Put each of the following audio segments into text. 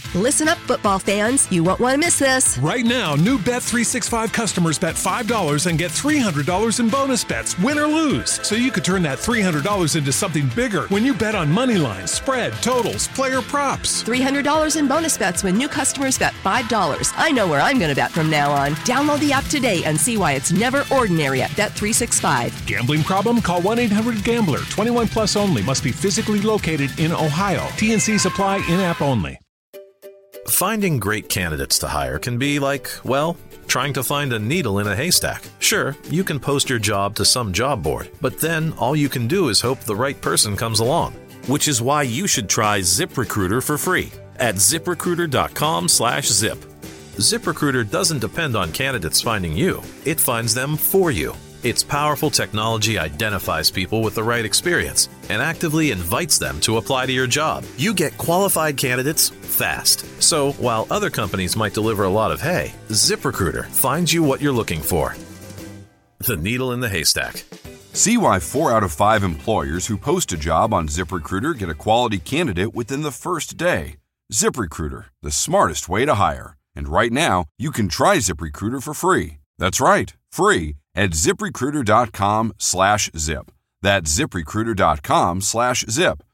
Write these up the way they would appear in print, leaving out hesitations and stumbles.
Listen up, football fans. You won't want to miss this. Right now, new Bet365 customers bet $5 and get $300 in bonus bets, win or lose. So you could turn that $300 into something bigger when you bet on money lines, spread, totals, player props. $300 in bonus bets when new customers bet $5. I know where I'm going to bet from now on. Download the app today and see why it's never ordinary at Bet365. Gambling problem? Call 1-800-GAMBLER. 21 plus only. Must be physically located in Ohio. T&Cs apply. In-app only. Finding great candidates to hire can be like, well, trying to find a needle in a haystack. Sure, you can post your job to some job board, but then all you can do is hope the right person comes along. Which is why you should try ZipRecruiter for free at ZipRecruiter.com/zip. ZipRecruiter doesn't depend on candidates finding you. It finds them for you. Its powerful technology identifies people with the right experience and actively invites them to apply to your job. You get qualified candidates fast. So while other companies might deliver a lot of hay, ZipRecruiter finds you what you're looking for. The needle in the haystack. See why 4 out of 5 employers who post a job on ZipRecruiter get a quality candidate within the first day. ZipRecruiter, the smartest way to hire. And right now, you can try ZipRecruiter for free. That's right, free at ZipRecruiter.com/zip. That's ZipRecruiter.com/zip.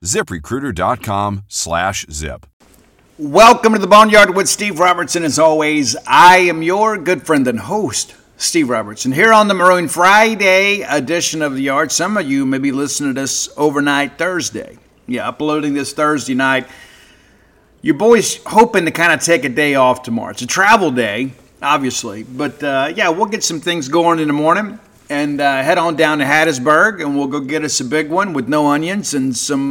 ZipRecruiter.com/zip. Welcome to the Boneyard with Steve Robertson. As always, I am your good friend and host, Steve Robertson, here on the Maroon Friday edition of The Yard. Some of you may be listening to this overnight Thursday. Yeah, uploading this Thursday night. Your boy's hoping to kind of take a day off tomorrow. It's a travel day, obviously. But, we'll get some things going in the morning and head on down to Hattiesburg, and we'll go get us a big one with no onions and some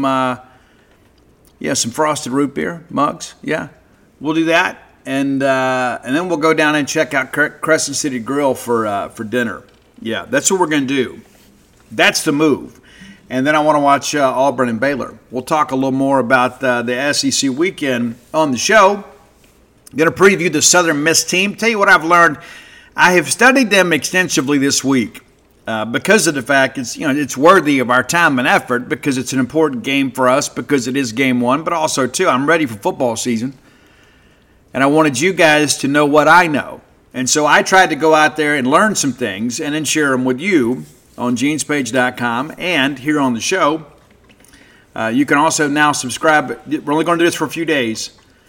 frosted root beer mugs. Yeah, we'll do that. And then we'll go down and check out Crescent City Grill for dinner. Yeah, that's what we're going to do. That's the move. And then I want to watch Auburn and Baylor. We'll talk a little more about the SEC weekend on the show. Going to preview the Southern Miss team. Tell you what I've learned. I have studied them extensively this week because of the fact it's worthy of our time and effort, because it's an important game for us, because it is game one, but also, too, I'm ready for football season. And I wanted you guys to know what I know. And so I tried to go out there and learn some things and then share them with you on genespage.com and here on the show. You can also now subscribe. We're only going to do this for a few days.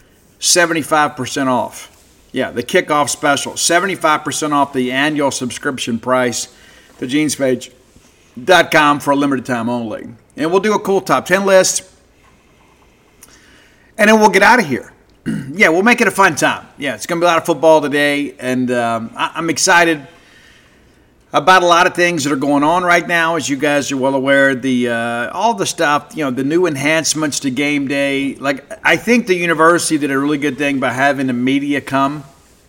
75% off. Yeah, the kickoff special. 75% off the annual subscription price to genespage.com for a limited time only. And we'll do a cool top 10 list. And then we'll get out of here. Yeah, we'll make it a fun time. Yeah, it's going to be a lot of football today. And I'm excited about a lot of things that are going on right now, as you guys are well aware. All the stuff, the new enhancements to game day. Like, I think the university did a really good thing by having the media come.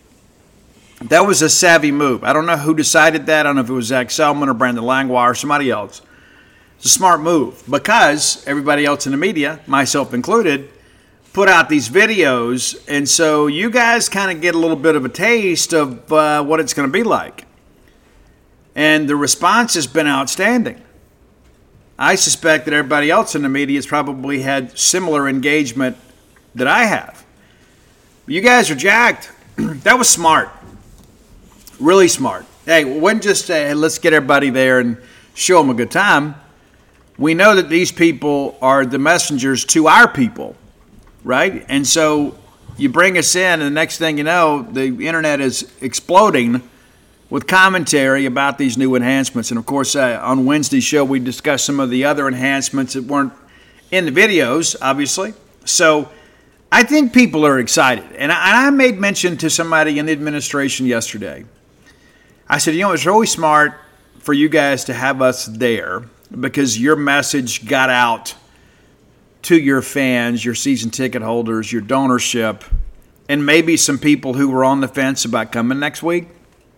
That was a savvy move. I don't know who decided that. I don't know if it was Zach Selman or Brandon Langlois or somebody else. It's a smart move because everybody else in the media, myself included, put out these videos. And so you guys kind of get a little bit of a taste of what it's going to be like. And the response has been outstanding. I suspect that everybody else in the media has probably had similar engagement that I have. You guys are jacked. That was smart. Really smart. Hey, it wasn't just let's get everybody there and show them a good time. We know that these people are the messengers to our people, right? And so you bring us in, and the next thing you know, the internet is exploding with commentary about these new enhancements. And, of course, on Wednesday's show, we discussed some of the other enhancements that weren't in the videos, obviously. So I think people are excited. And I made mention to somebody in the administration yesterday. I said, it's really smart for you guys to have us there because your message got out to your fans, your season ticket holders, your donorship, and maybe some people who were on the fence about coming next week.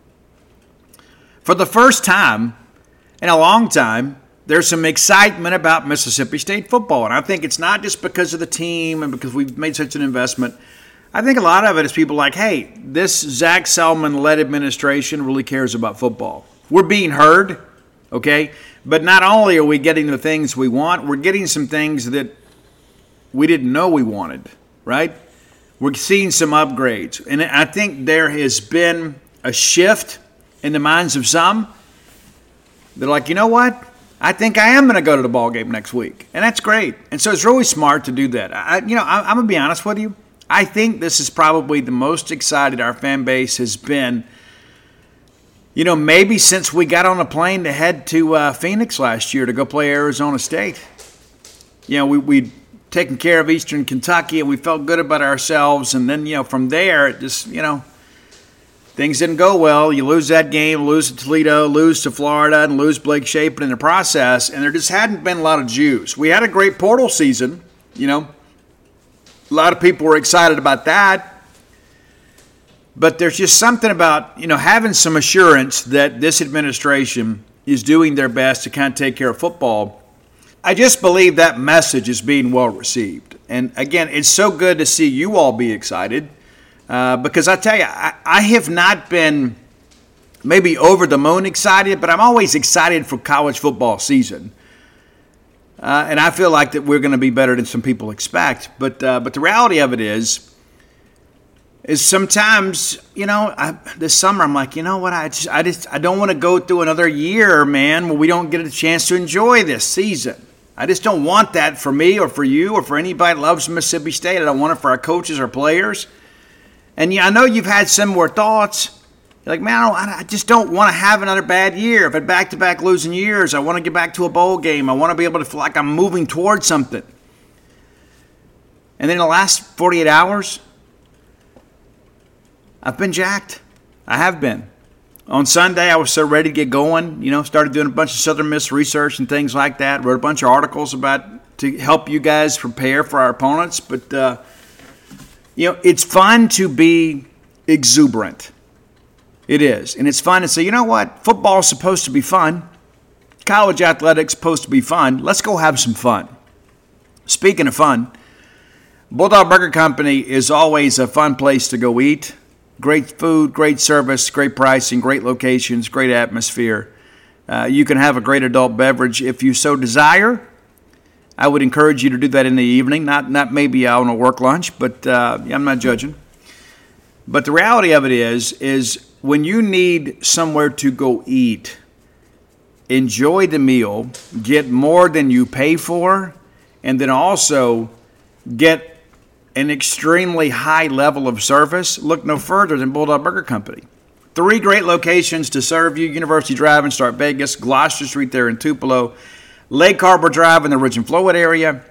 For the first time in a long time, there's some excitement about Mississippi State football. And I think it's not just because of the team and because we've made such an investment. I think a lot of it is people like, hey, this Zach Selman-led administration really cares about football. We're being heard, okay? But not only are we getting the things we want, we're getting some things that we didn't know we wanted, right? We're seeing some upgrades. And I think there has been a shift in the minds of some. They're like, you know what? I think I am going to go to the ball game next week. And that's great. And so it's really smart to do that. I'm going to be honest with you. I think this is probably the most excited our fan base has been, maybe since we got on a plane to head to Phoenix last year to go play Arizona State. We'd taken care of Eastern Kentucky, and we felt good about ourselves. And then, from there, it just, things didn't go well. You lose that game, lose to Toledo, lose to Florida, and lose Blake Shapen in the process. And there just hadn't been a lot of juice. We had a great portal season, A lot of people were excited about that. But there's just something about, having some assurance that this administration is doing their best to kind of take care of football. I just believe that message is being well received. And again, it's so good to see you all be excited because I tell you, I have not been maybe over the moon excited, but I'm always excited for college football season. And I feel like that we're going to be better than some people expect. But the reality of it is sometimes, this summer I'm like, you know what, I don't want to go through another year, man, where we don't get a chance to enjoy this season. I just don't want that for me or for you or for anybody that loves Mississippi State. I don't want it for our coaches or players. And I know you've had similar thoughts. You're like, man, I just don't want to have another bad year. I've had back-to-back losing years. I want to get back to a bowl game. I want to be able to feel like I'm moving towards something. And then in the last 48 hours, I've been jacked. I have been. On Sunday, I was so ready to get going, started doing a bunch of Southern Miss research and things like that, wrote a bunch of articles to help you guys prepare for our opponents. But, it's fun to be exuberant. It is. And it's fun to say, you know what? Football is supposed to be fun. College athletics is supposed to be fun. Let's go have some fun. Speaking of fun, Bulldog Burger Company is always a fun place to go eat. Great food, great service, great pricing, great locations, great atmosphere. You can have a great adult beverage if you so desire. I would encourage you to do that in the evening, not maybe on a work lunch, but I'm not judging. But the reality of it is when you need somewhere to go eat, enjoy the meal, get more than you pay for, and then also get an extremely high level of service, look no further than Bulldog Burger Company. 3 great locations to serve you: University Drive in Start Vegas, Gloucester Street there in Tupelo, Lake Harbor Drive in the Ridge and Flowwood area.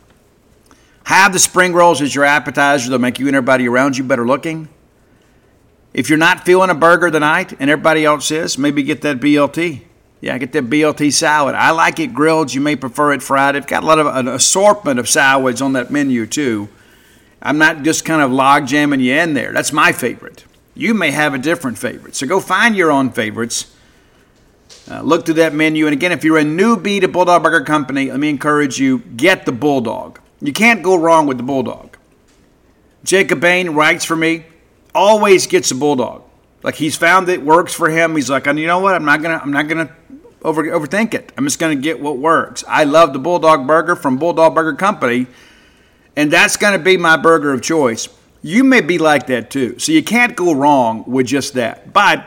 Have the spring rolls as your appetizer. They'll make you and everybody around you better looking. If you're not feeling a burger tonight and everybody else is, maybe get that BLT. Yeah, get that BLT salad. I like it grilled. You may prefer it fried. It's got a lot of an assortment of salads on that menu too. I'm not just kind of log jamming you in there. That's my favorite. You may have a different favorite. So go find your own favorites. Look through that menu. And again, if you're a newbie to Bulldog Burger Company, let me encourage you, get the Bulldog. You can't go wrong with the Bulldog. Jacob Bain writes for me, always gets a Bulldog. Like he's found it works for him. He's like, you know what? I'm not gonna overthink it. I'm just gonna get what works. I love the Bulldog Burger from Bulldog Burger Company. And that's going to be my burger of choice. You may be like that too. So you can't go wrong with just that. But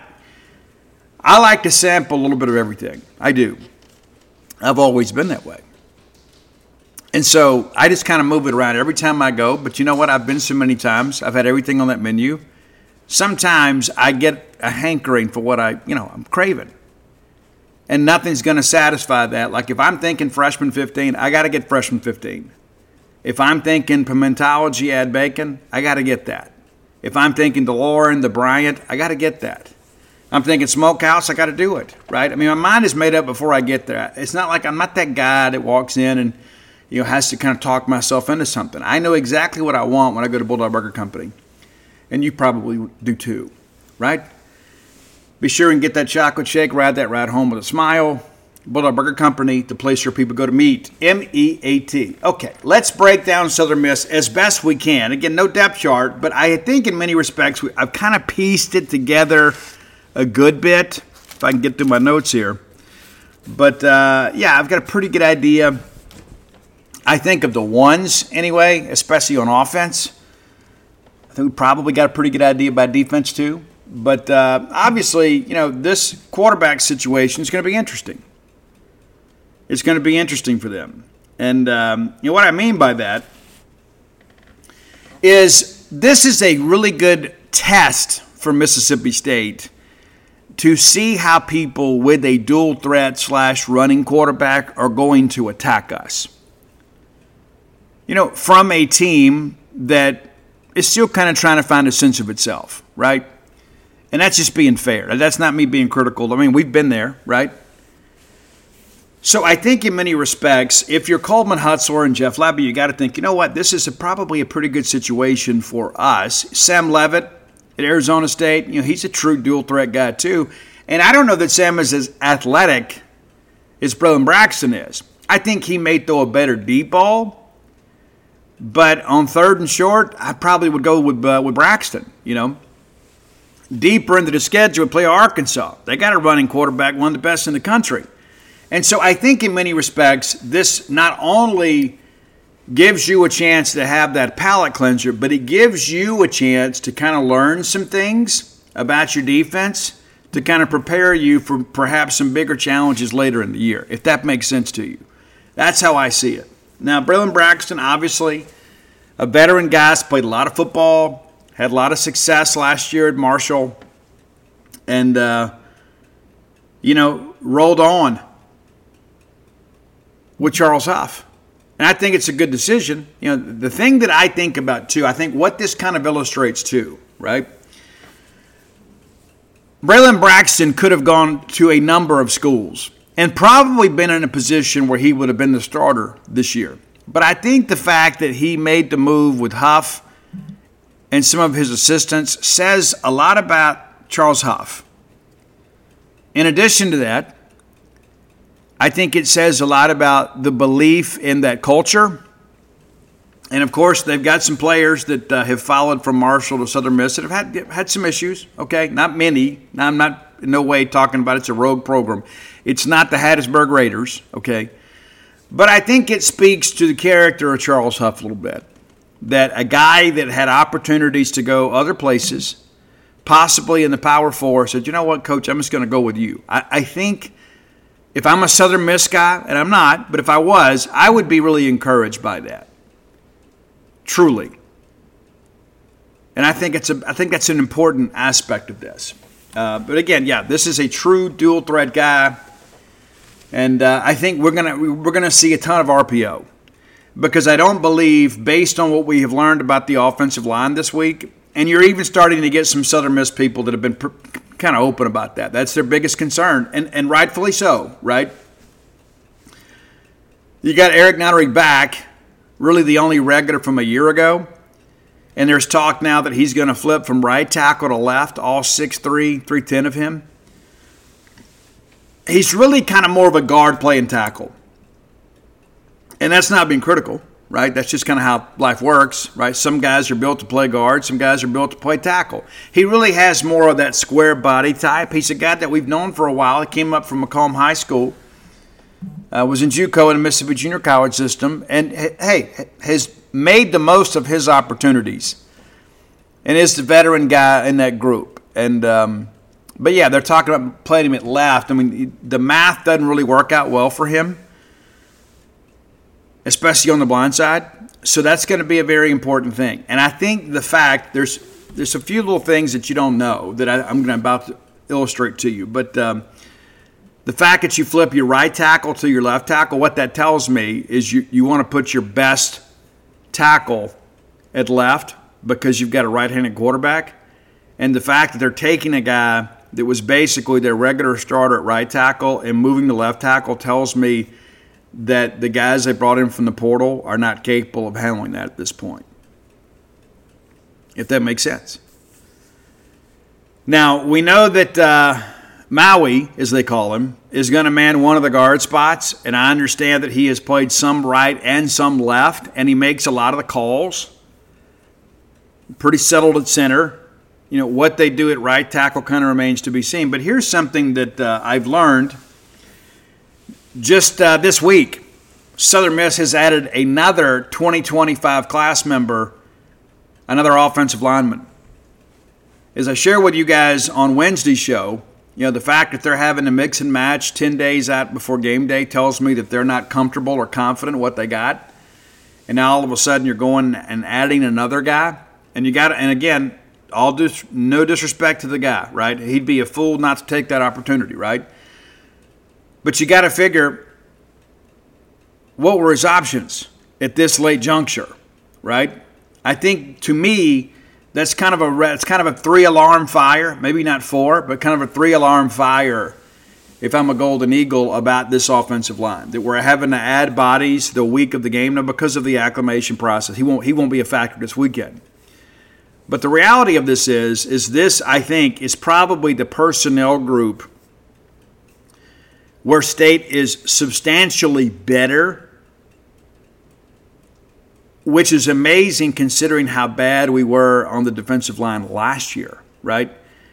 I like to sample a little bit of everything. I do. I've always been that way. And so I just kind of move it around every time I go. But you know what? I've been so many times. I've had everything on that menu. Sometimes I get a hankering for what I'm craving. And nothing's going to satisfy that. Like if I'm thinking freshman 15, I got to get freshman 15. If I'm thinking pimentology, add bacon, I got to get that. If I'm thinking DeLorean, the Bryant, I got to get that. I'm thinking smokehouse, I got to do it, right? I mean, my mind is made up before I get there. It's not like I'm not that guy that walks in and has to kind of talk myself into something. I know exactly what I want when I go to Bulldog Burger Company. And you probably do too, right? Be sure and get that chocolate shake, ride that ride home with a smile. Bulldog Burger Company, the place where people go to meet. MEAT. Okay, let's break down Southern Miss as best we can. Again, no depth chart, but I think in many respects I've kind of pieced it together a good bit, if I can get through my notes here. But, I've got a pretty good idea, I think, of the ones anyway, especially on offense. think we probably got a pretty good idea about defense too. But obviously, this quarterback situation is going to be interesting. It's going to be interesting for them. And what I mean by that is this is a really good test for Mississippi State to see how people with a dual threat / running quarterback are going to attack us. From a team that is still kind of trying to find a sense of itself, right? And that's just being fair. That's not me being critical. I mean, we've been there, right? So I think in many respects, if you're Coleman Hutzler and Jeff Lebby, you got to think, this is probably a pretty good situation for us. Sam Leavitt at Arizona State, he's a true dual threat guy too. And I don't know that Sam is as athletic as Braylon Braxton is. I think he may throw a better deep ball, but on 3rd and short, I probably would go with Braxton, Deeper into the schedule, play Arkansas. They got a running quarterback, one of the best in the country. And so I think in many respects, this not only gives you a chance to have that palate cleanser, but it gives you a chance to kind of learn some things about your defense to kind of prepare you for perhaps some bigger challenges later in the year, if that makes sense to you. That's how I see it. Now, Braylon Braxton, obviously, a veteran guy, played a lot of football, had a lot of success last year at Marshall, and, rolled on with Charles Huff. And I think it's a good decision. The thing that I think about, too, I think what this kind of illustrates, too, right? Braylon Braxton could have gone to a number of schools and probably been in a position where he would have been the starter this year. But I think the fact that he made the move with Huff and some of his assistants says a lot about Charles Huff. In addition to that, I think it says a lot about the belief in that culture. And, of course, they've got some players that have followed from Marshall to Southern Miss that have had some issues, okay? Not many. Now, I'm not in no way talking about it's a rogue program. It's not the Hattiesburg Raiders, okay? But I think it speaks to the character of Charles Huff a little bit. That a guy that had opportunities to go other places, possibly in the Power Four, said, you know what, Coach, I'm just going to go with you. I think if I'm a Southern Miss guy, and I'm not, but if I was, I would be really encouraged by that. Truly. And I think that's an important aspect of this. But again, this is a true dual threat guy, and I think we're gonna see a ton of RPO. Because I don't believe, based on what we have learned about the offensive line this week, and you're even starting to get some Southern Miss people that have been kind of open about that. That's their biggest concern, and rightfully so, right? You got Eric Notary back, really the only regular from a year ago, and there's talk now that he's going to flip from right tackle to left, all 6'3", 310 of him. He's really kind of more of a guard playing tackle. And that's not being critical, right? That's just kind of how life works, right? Some guys are built to play guard. Some guys are built to play tackle. He really has more of that square body type. He's a guy that we've known for a while. He came up from Macomb High School, was in JUCO in the Mississippi Junior College system, and, hey, has made the most of his opportunities and is the veteran guy in that group. And but, yeah, they're talking about playing him at left. I mean, the math doesn't really work out well for him, especially on the blind side. So that's going to be a very important thing. And I think the fact there's a few little things that you don't know that I'm going to about to illustrate to you. But the fact that you flip your right tackle to your left tackle, what that tells me is you want to put your best tackle at left because you've got a right-handed quarterback. And the fact that they're taking a guy that was basically their regular starter at right tackle and moving to left tackle tells me that the guys they brought in from the portal are not capable of handling that at this point. If that makes sense. Now, we know that Maui, as they call him, is going to man one of the guard spots, and I understand that he has played some right and some left, and he makes a lot of the calls. Pretty settled at center. You know, what they do at right tackle kind of remains to be seen. But here's something that I've learned just this week. Southern Miss has added another 2025 class member another offensive lineman. As I share with you guys on Wednesday's show, the fact that they're having to mix and match 10 days out before game day tells me that they're not comfortable or confident what they got. And now all of a sudden you're going and adding another guy. And again, no disrespect to the guy, right? He'd be a fool not to take that opportunity, right? But you got to figure, what were his options at this late juncture, right? I think, to me, it's kind of a 3-alarm fire, maybe not 4, but kind of a 3-alarm fire if I'm a Golden Eagle about this offensive line, that we're having to add bodies the week of the game now because of the acclimation process. He won't be a factor this weekend. But the reality of this is this, I think, is probably the personnel group where State is substantially better, which is amazing considering how bad we were on the defensive line last year, right?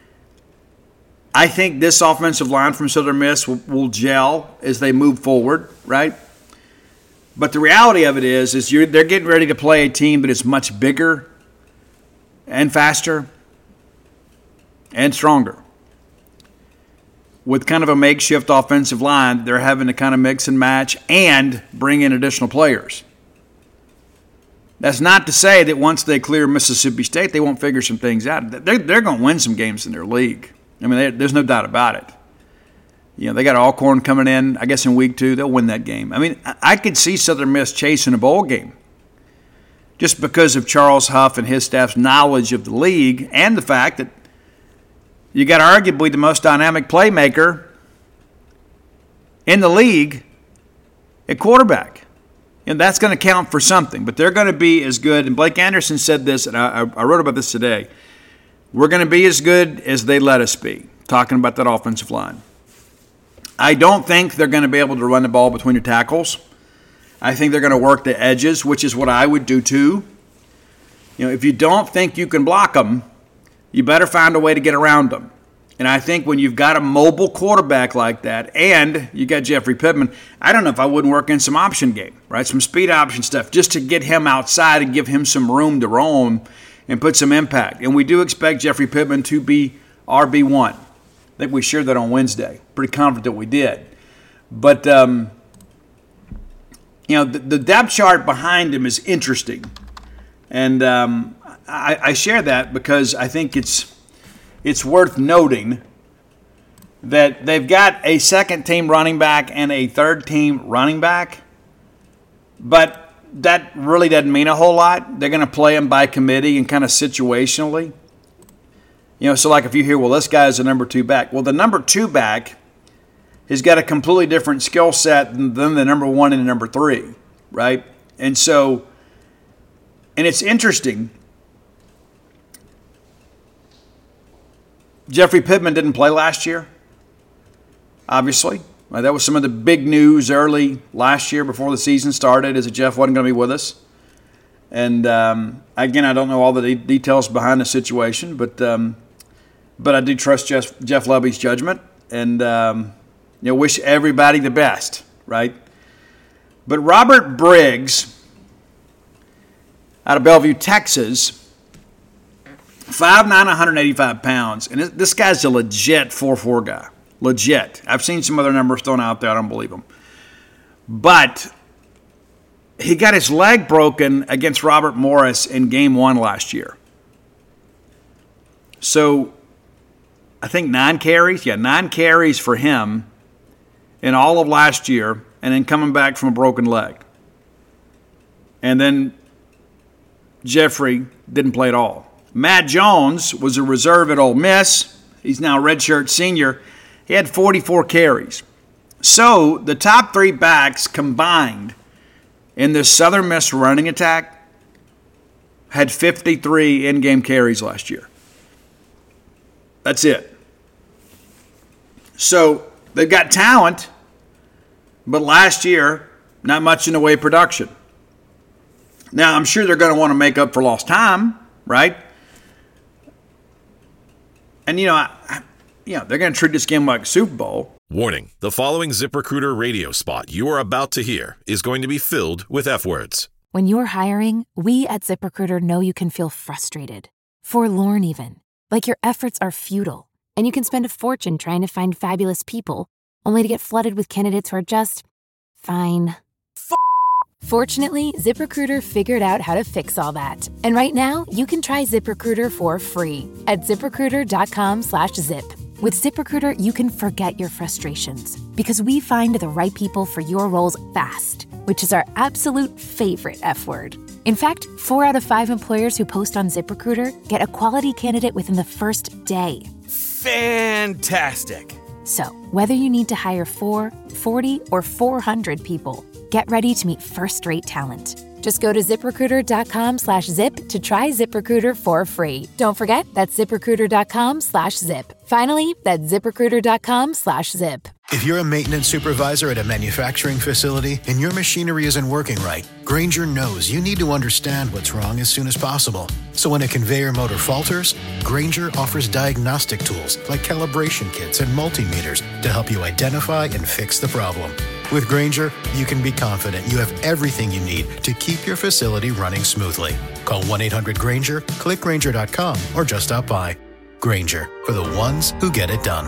I think this offensive line from Southern Miss will gel as they move forward, right? But the reality of it is they're getting ready to play a team that is much bigger and faster and stronger. With kind of a makeshift offensive line, they're having to kind of mix and match and bring in additional players. That's not to say that once they clear Mississippi State, they won't figure some things out. They're going to win some games in their league. I mean, there's no doubt about it. They got Alcorn coming in, I guess, in week 2. They'll win that game. I mean, I could see Southern Miss chasing a bowl game just because of Charles Huff and his staff's knowledge of the league and the fact that you got arguably the most dynamic playmaker in the league at quarterback. And that's going to count for something. But they're going to be as good. And Blake Anderson said this, and I wrote about this today. We're going to be as good as they let us be, talking about that offensive line. I don't think they're going to be able to run the ball between the tackles. I think they're going to work the edges, which is what I would do too. If you don't think you can block them, you better find a way to get around them. And I think when you've got a mobile quarterback like that and you got Jeffrey Pittman, I don't know if I wouldn't work in some option game, right? Some speed option stuff just to get him outside and give him some room to roam and put some impact. And we do expect Jeffrey Pittman to be RB1. I think we shared that on Wednesday. Pretty confident we did. But, the depth chart behind him is interesting. And I share that because I think it's worth noting that they've got a second-team running back and a third-team running back, but that really doesn't mean a whole lot. They're going to play them by committee and kind of situationally. So like if you hear, well, this guy's a number 2 back. Well, the number 2 back has got a completely different skill set than the number 1 and the number 3, right? And it's interesting. Jeffrey Pittman didn't play last year, obviously. That was some of the big news early last year before the season started, is that Jeff wasn't going to be with us. And, again, I don't know all the details behind the situation, but I do trust Jeff Lebby's judgment and wish everybody the best, right? But Robert Briggs out of Bellevue, Texas, 5'9", 185 pounds. And this guy's a legit 4'4" guy. Legit. I've seen some other numbers thrown out there. I don't believe them. But he got his leg broken against Robert Morris in Game 1 last year. So I think 9 carries. Yeah, 9 carries for him in all of last year, and then coming back from a broken leg. And then Jeffrey didn't play at all. Matt Jones was a reserve at Ole Miss. He's now a redshirt senior. He had 44 carries. So the top 3 backs combined in the Southern Miss running attack had 53 in-game carries last year. That's it. So they've got talent, but last year, not much in the way of production. Now, I'm sure they're going to want to make up for lost time, right? And, they're going to treat this game like a Super Bowl. Warning, the following ZipRecruiter radio spot you are about to hear is going to be filled with F-words. When you're hiring, we at ZipRecruiter know you can feel frustrated, forlorn even, like your efforts are futile, and you can spend a fortune trying to find fabulous people, only to get flooded with candidates who are just fine. Fortunately, ZipRecruiter figured out how to fix all that. And right now, you can try ZipRecruiter for free at ZipRecruiter.com/zip. With ZipRecruiter, you can forget your frustrations because we find the right people for your roles fast, which is our absolute favorite F word. In fact, 4 out of 5 employers who post on ZipRecruiter get a quality candidate within the first day. Fantastic. So, whether you need to hire 4, 40, or 400 people, get ready to meet first-rate talent. Just go to ZipRecruiter.com/zip to try ZipRecruiter for free. Don't forget, that's ZipRecruiter.com/zip. Finally, that's ZipRecruiter.com/zip. If you're a maintenance supervisor at a manufacturing facility and your machinery isn't working right, Grainger knows you need to understand what's wrong as soon as possible. So when a conveyor motor falters, Grainger offers diagnostic tools like calibration kits and multimeters to help you identify and fix the problem. With Grainger, you can be confident you have everything you need to keep your facility running smoothly. Call 1-800-GRAINGER, click Grainger.com, or just stop by. Grainger, for the ones who get it done.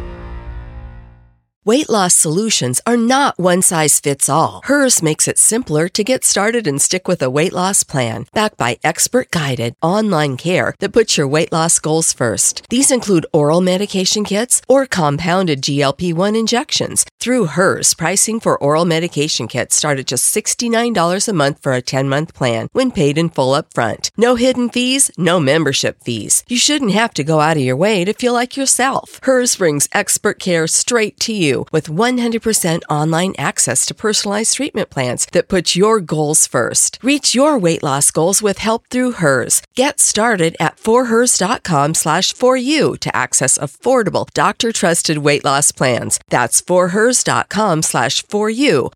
Weight loss solutions are not one size fits all. Hers makes it simpler to get started and stick with a weight loss plan, backed by expert-guided online care that puts your weight loss goals first. These include oral medication kits or compounded GLP-1 injections. Through Hers, pricing for oral medication kits start at just $69 a month for a 10-month plan when paid in full upfront. No hidden fees, no membership fees. You shouldn't have to go out of your way to feel like yourself. Hers brings expert care straight to you with 100% online access to personalized treatment plans that put your goals first. Reach your weight loss goals with help through Hers. Get started at forhers.com/4u to access affordable, doctor-trusted weight loss plans. That's forhers.com/4u,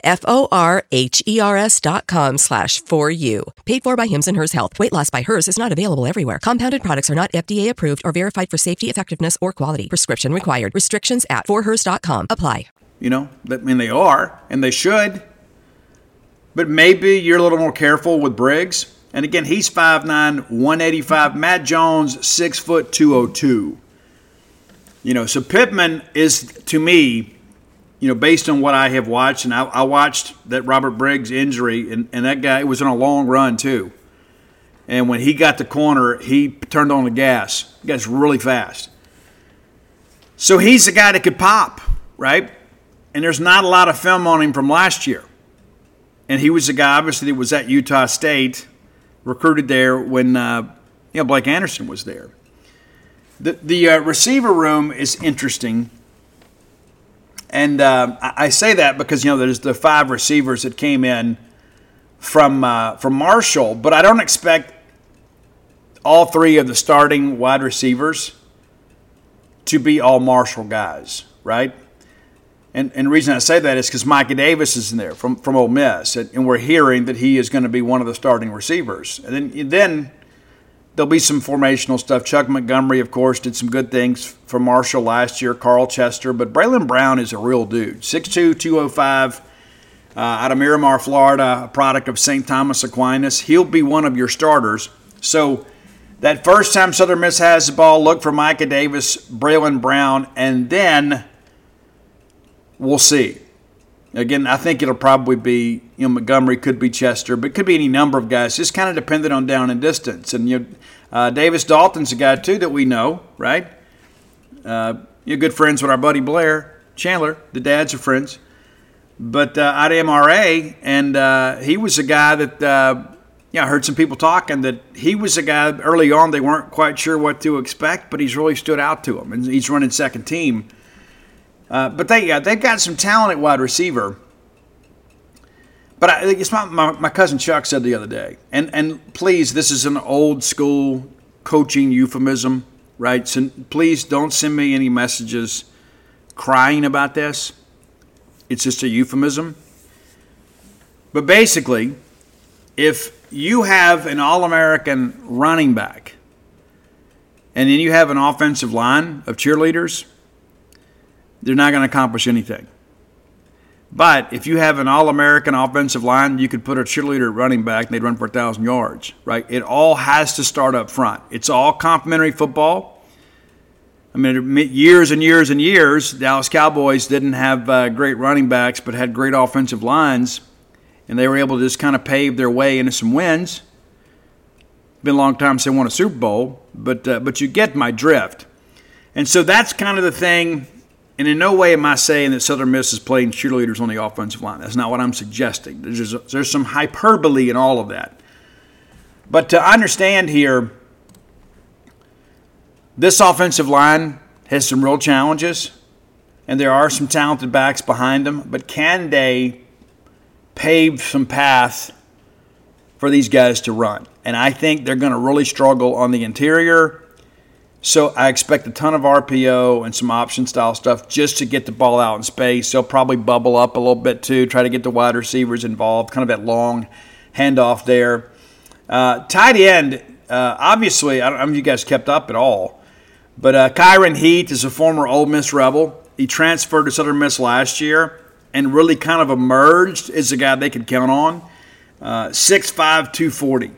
forhers.com/4u. Paid for by Hims and Hers Health. Weight loss by Hers is not available everywhere. Compounded products are not FDA approved or verified for safety, effectiveness, or quality. Prescription required. Restrictions at forhers.com. Apply. You know, I mean, they are, and they should. But maybe you're a little more careful with Briggs. And again, he's 5'9", 185. Matt Jones, 6', 202. You know, so Pittman is, to me, you know, based on what I have watched, and I watched that Robert Briggs injury, and that guy was on a long run too. And when he got the corner, he turned on the gas. The guy's really fast. So he's the guy that could pop, right? And there's not a lot of film on him from last year. And he was the guy, obviously, that was at Utah State, recruited there when Blake Anderson was there. The receiver room is interesting. And I say that because, you know, there's the 5 receivers that came in from Marshall. But I don't expect all 3 of the starting wide receivers to be all Marshall guys, right? And the reason I say that is because Micah Davis is in there from Ole Miss, and we're hearing that he is going to be one of the starting receivers. And then there'll be some formational stuff. Chuck Montgomery, of course, did some good things for Marshall last year, Carl Chester. But Braylon Brown is a real dude, 6'2", 205, out of Miramar, Florida, a product of St. Thomas Aquinas. He'll be one of your starters. So that first time Southern Miss has the ball, look for Micah Davis, Braylon Brown, and then we'll see. Again, I think it'll probably be, you know, Montgomery, could be Chester, but could be any number of guys. Just kind of dependent on down and distance. And Davis Dalton's a guy too that we know, right? You're good friends with our buddy Blair Chandler. The dads are friends. But out of MRA, and he was a guy that I heard some people talking that he was a guy early on they weren't quite sure what to expect, but he's really stood out to them, and he's running second team. But they've got some talent at wide receiver. But it's my cousin Chuck said the other day, and please, this is an old school coaching euphemism, right? So please don't send me any messages crying about this. It's just a euphemism. But basically, if you have an All-American running back and then you have an offensive line of cheerleaders, they're not going to accomplish anything. But if you have an All-American offensive line, you could put a cheerleader at running back and they'd run for 1,000 yards, right? It all has to start up front. It's all complementary football. I mean, years and years and years, Dallas Cowboys didn't have great running backs but had great offensive lines, and they were able to just kind of pave their way into some wins. Been a long time since they won a Super Bowl, but you get my drift. And so that's kind of the thing. And in no way am I saying that Southern Miss is playing cheerleaders on the offensive line. That's not what I'm suggesting. There's some hyperbole in all of that. But to understand here, this offensive line has some real challenges, and there are some talented backs behind them. But can they pave some path for these guys to run? And I think they're going to really struggle on the interior. So I expect a ton of RPO and some option-style stuff just to get the ball out in space. They'll probably bubble up a little bit too, try to get the wide receivers involved, kind of that long handoff there. Tight end, obviously, I don't know if you guys kept up at all, but Kyron Heath is a former Ole Miss Rebel. He transferred to Southern Miss last year and really kind of emerged as a guy they could count on. 6'5", 240.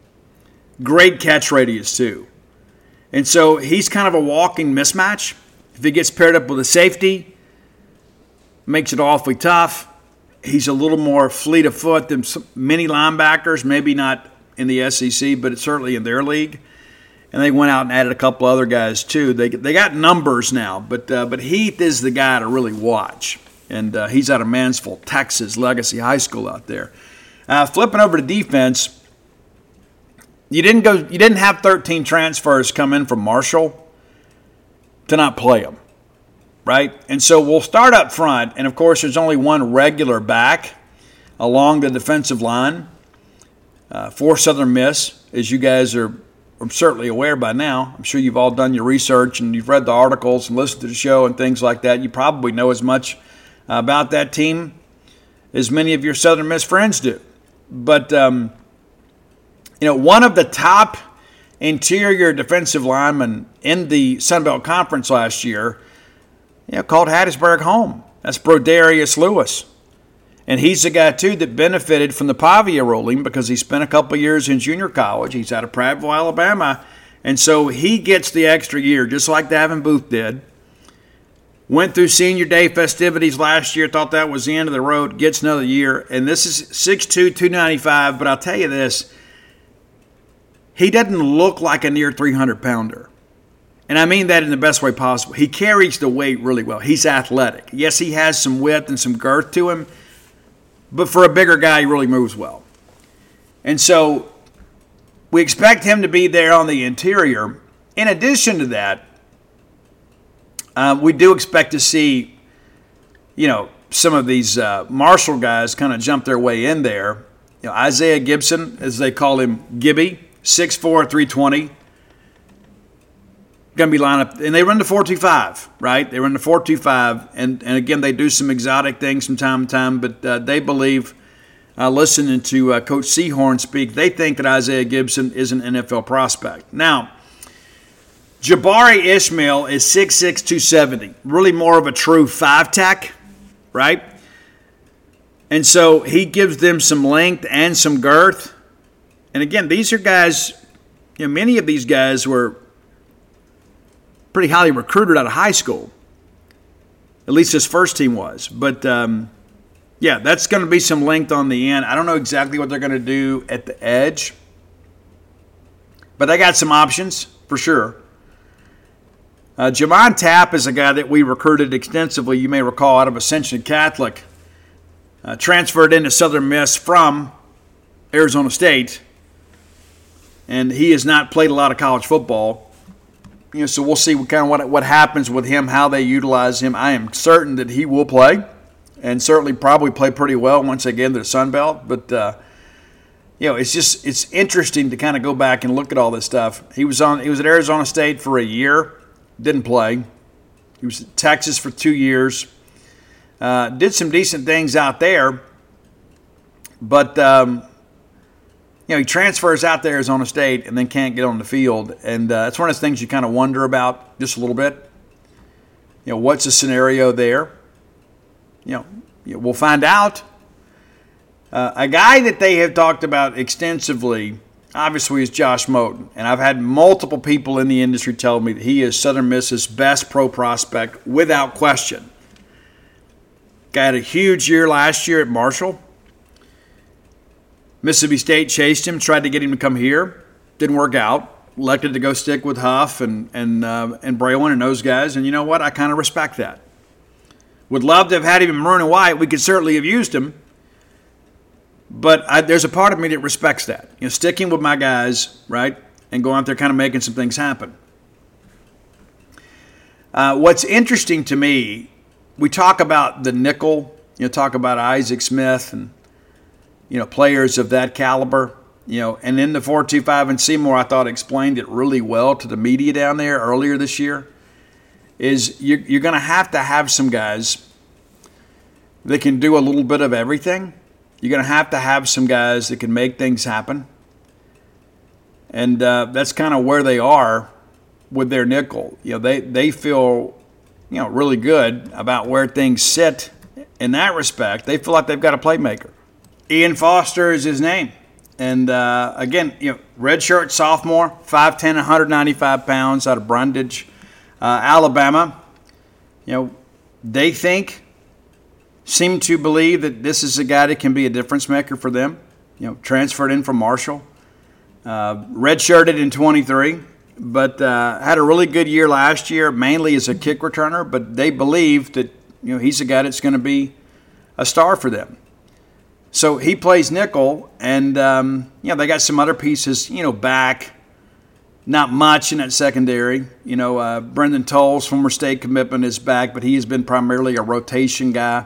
Great catch radius too. And so he's kind of a walking mismatch. If he gets paired up with a safety, makes it awfully tough. He's a little more fleet of foot than many linebackers, maybe not in the SEC, but it's certainly in their league. And they went out and added a couple other guys too. They got numbers now, but Heath is the guy to really watch. And he's out of Mansfield, Texas, Legacy High School out there. Flipping over to defense, you didn't have 13 transfers come in from Marshall to not play them, right? And so we'll start up front, and of course there's only one regular back along the defensive line for Southern Miss, as you guys are certainly aware by now. I'm sure you've all done your research and you've read the articles and listened to the show and things like that. You probably know as much about that team as many of your Southern Miss friends do. But one of the top interior defensive linemen in the Sun Belt Conference last year, called Hattiesburg home. That's Broderius Lewis. And he's the guy, too, that benefited from the Pavia ruling because he spent a couple years in junior college. He's out of Prattville, Alabama. And so he gets the extra year, just like Davin Booth did. Went through senior day festivities last year, thought that was the end of the road, gets another year. And this is 6'2", 295. But I'll tell you this, he doesn't look like a near 300-pounder. And I mean that in the best way possible. He carries the weight really well. He's athletic. Yes, he has some width and some girth to him, but for a bigger guy, he really moves well. And so we expect him to be there on the interior. In addition to that, we do expect to see, some of these Marshall guys kind of jump their way in there. Isaiah Gibson, as they call him, Gibby, 6'4", 320. Going to be lined up, and they run the 4.25, right? They run the 4.25, and again, they do some exotic things from time to time, but they believe, listening to Coach Seahorn speak, they think that Isaiah Gibson is an NFL prospect. Now, Jabari Ishmael is 6'6", 270, really more of a true 5-tech, right? And so he gives them some length and some girth. And again, these are guys, many of these guys were pretty highly recruited out of high school. At least his first team was. But, that's going to be some length on the end. I don't know exactly what they're going to do at the edge. But they got some options, for sure. Jamon Tapp is a guy that we recruited extensively, you may recall, out of Ascension Catholic. Transferred into Southern Miss from Arizona State. And he has not played a lot of college football. So we'll see what happens with him, how they utilize him. I am certain that he will play, and certainly probably play pretty well once they get into the Sun Belt. But it's interesting to kind of go back and look at all this stuff. He was at Arizona State for a year, didn't play. He was at Texas for 2 years, did some decent things out there, but he transfers out to Arizona State and then can't get on the field. And that's one of the things you kind of wonder about just a little bit. What's the scenario there? We'll find out. A guy that they have talked about extensively, obviously, is Josh Moten. And I've had multiple people in the industry tell me that he is Southern Miss's best pro prospect without question. Guy had a huge year last year at Marshall. Mississippi State chased him, tried to get him to come here. Didn't work out. Elected to go stick with Huff and Braylon and those guys. And you know what? I kind of respect that. Would love to have had him in maroon and white. We could certainly have used him. But there's a part of me that respects that. Sticking with my guys, right, and going out there kind of making some things happen. What's interesting to me, we talk about the nickel, talk about Isaac Smith and, players of that caliber, and in the 4-2-5, and Seymour, I thought, explained it really well to the media down there earlier this year, is you're going to have some guys that can do a little bit of everything. You're going to have some guys that can make things happen. And that's kind of where they are with their nickel. They feel, really good about where things sit in that respect. They feel like they've got a playmaker. Ian Foster is his name. And, again, redshirt sophomore, 5'10", 195 pounds out of Brundage, Alabama. They seem to believe that this is a guy that can be a difference maker for them. Transferred in from Marshall. Redshirted in 23, but had a really good year last year, mainly as a kick returner. But they believe that, he's a guy that's going to be a star for them. So he plays nickel, and, they got some other pieces, back. Not much in that secondary. Brendan Tolles, former state commitment, is back, but he has been primarily a rotation guy.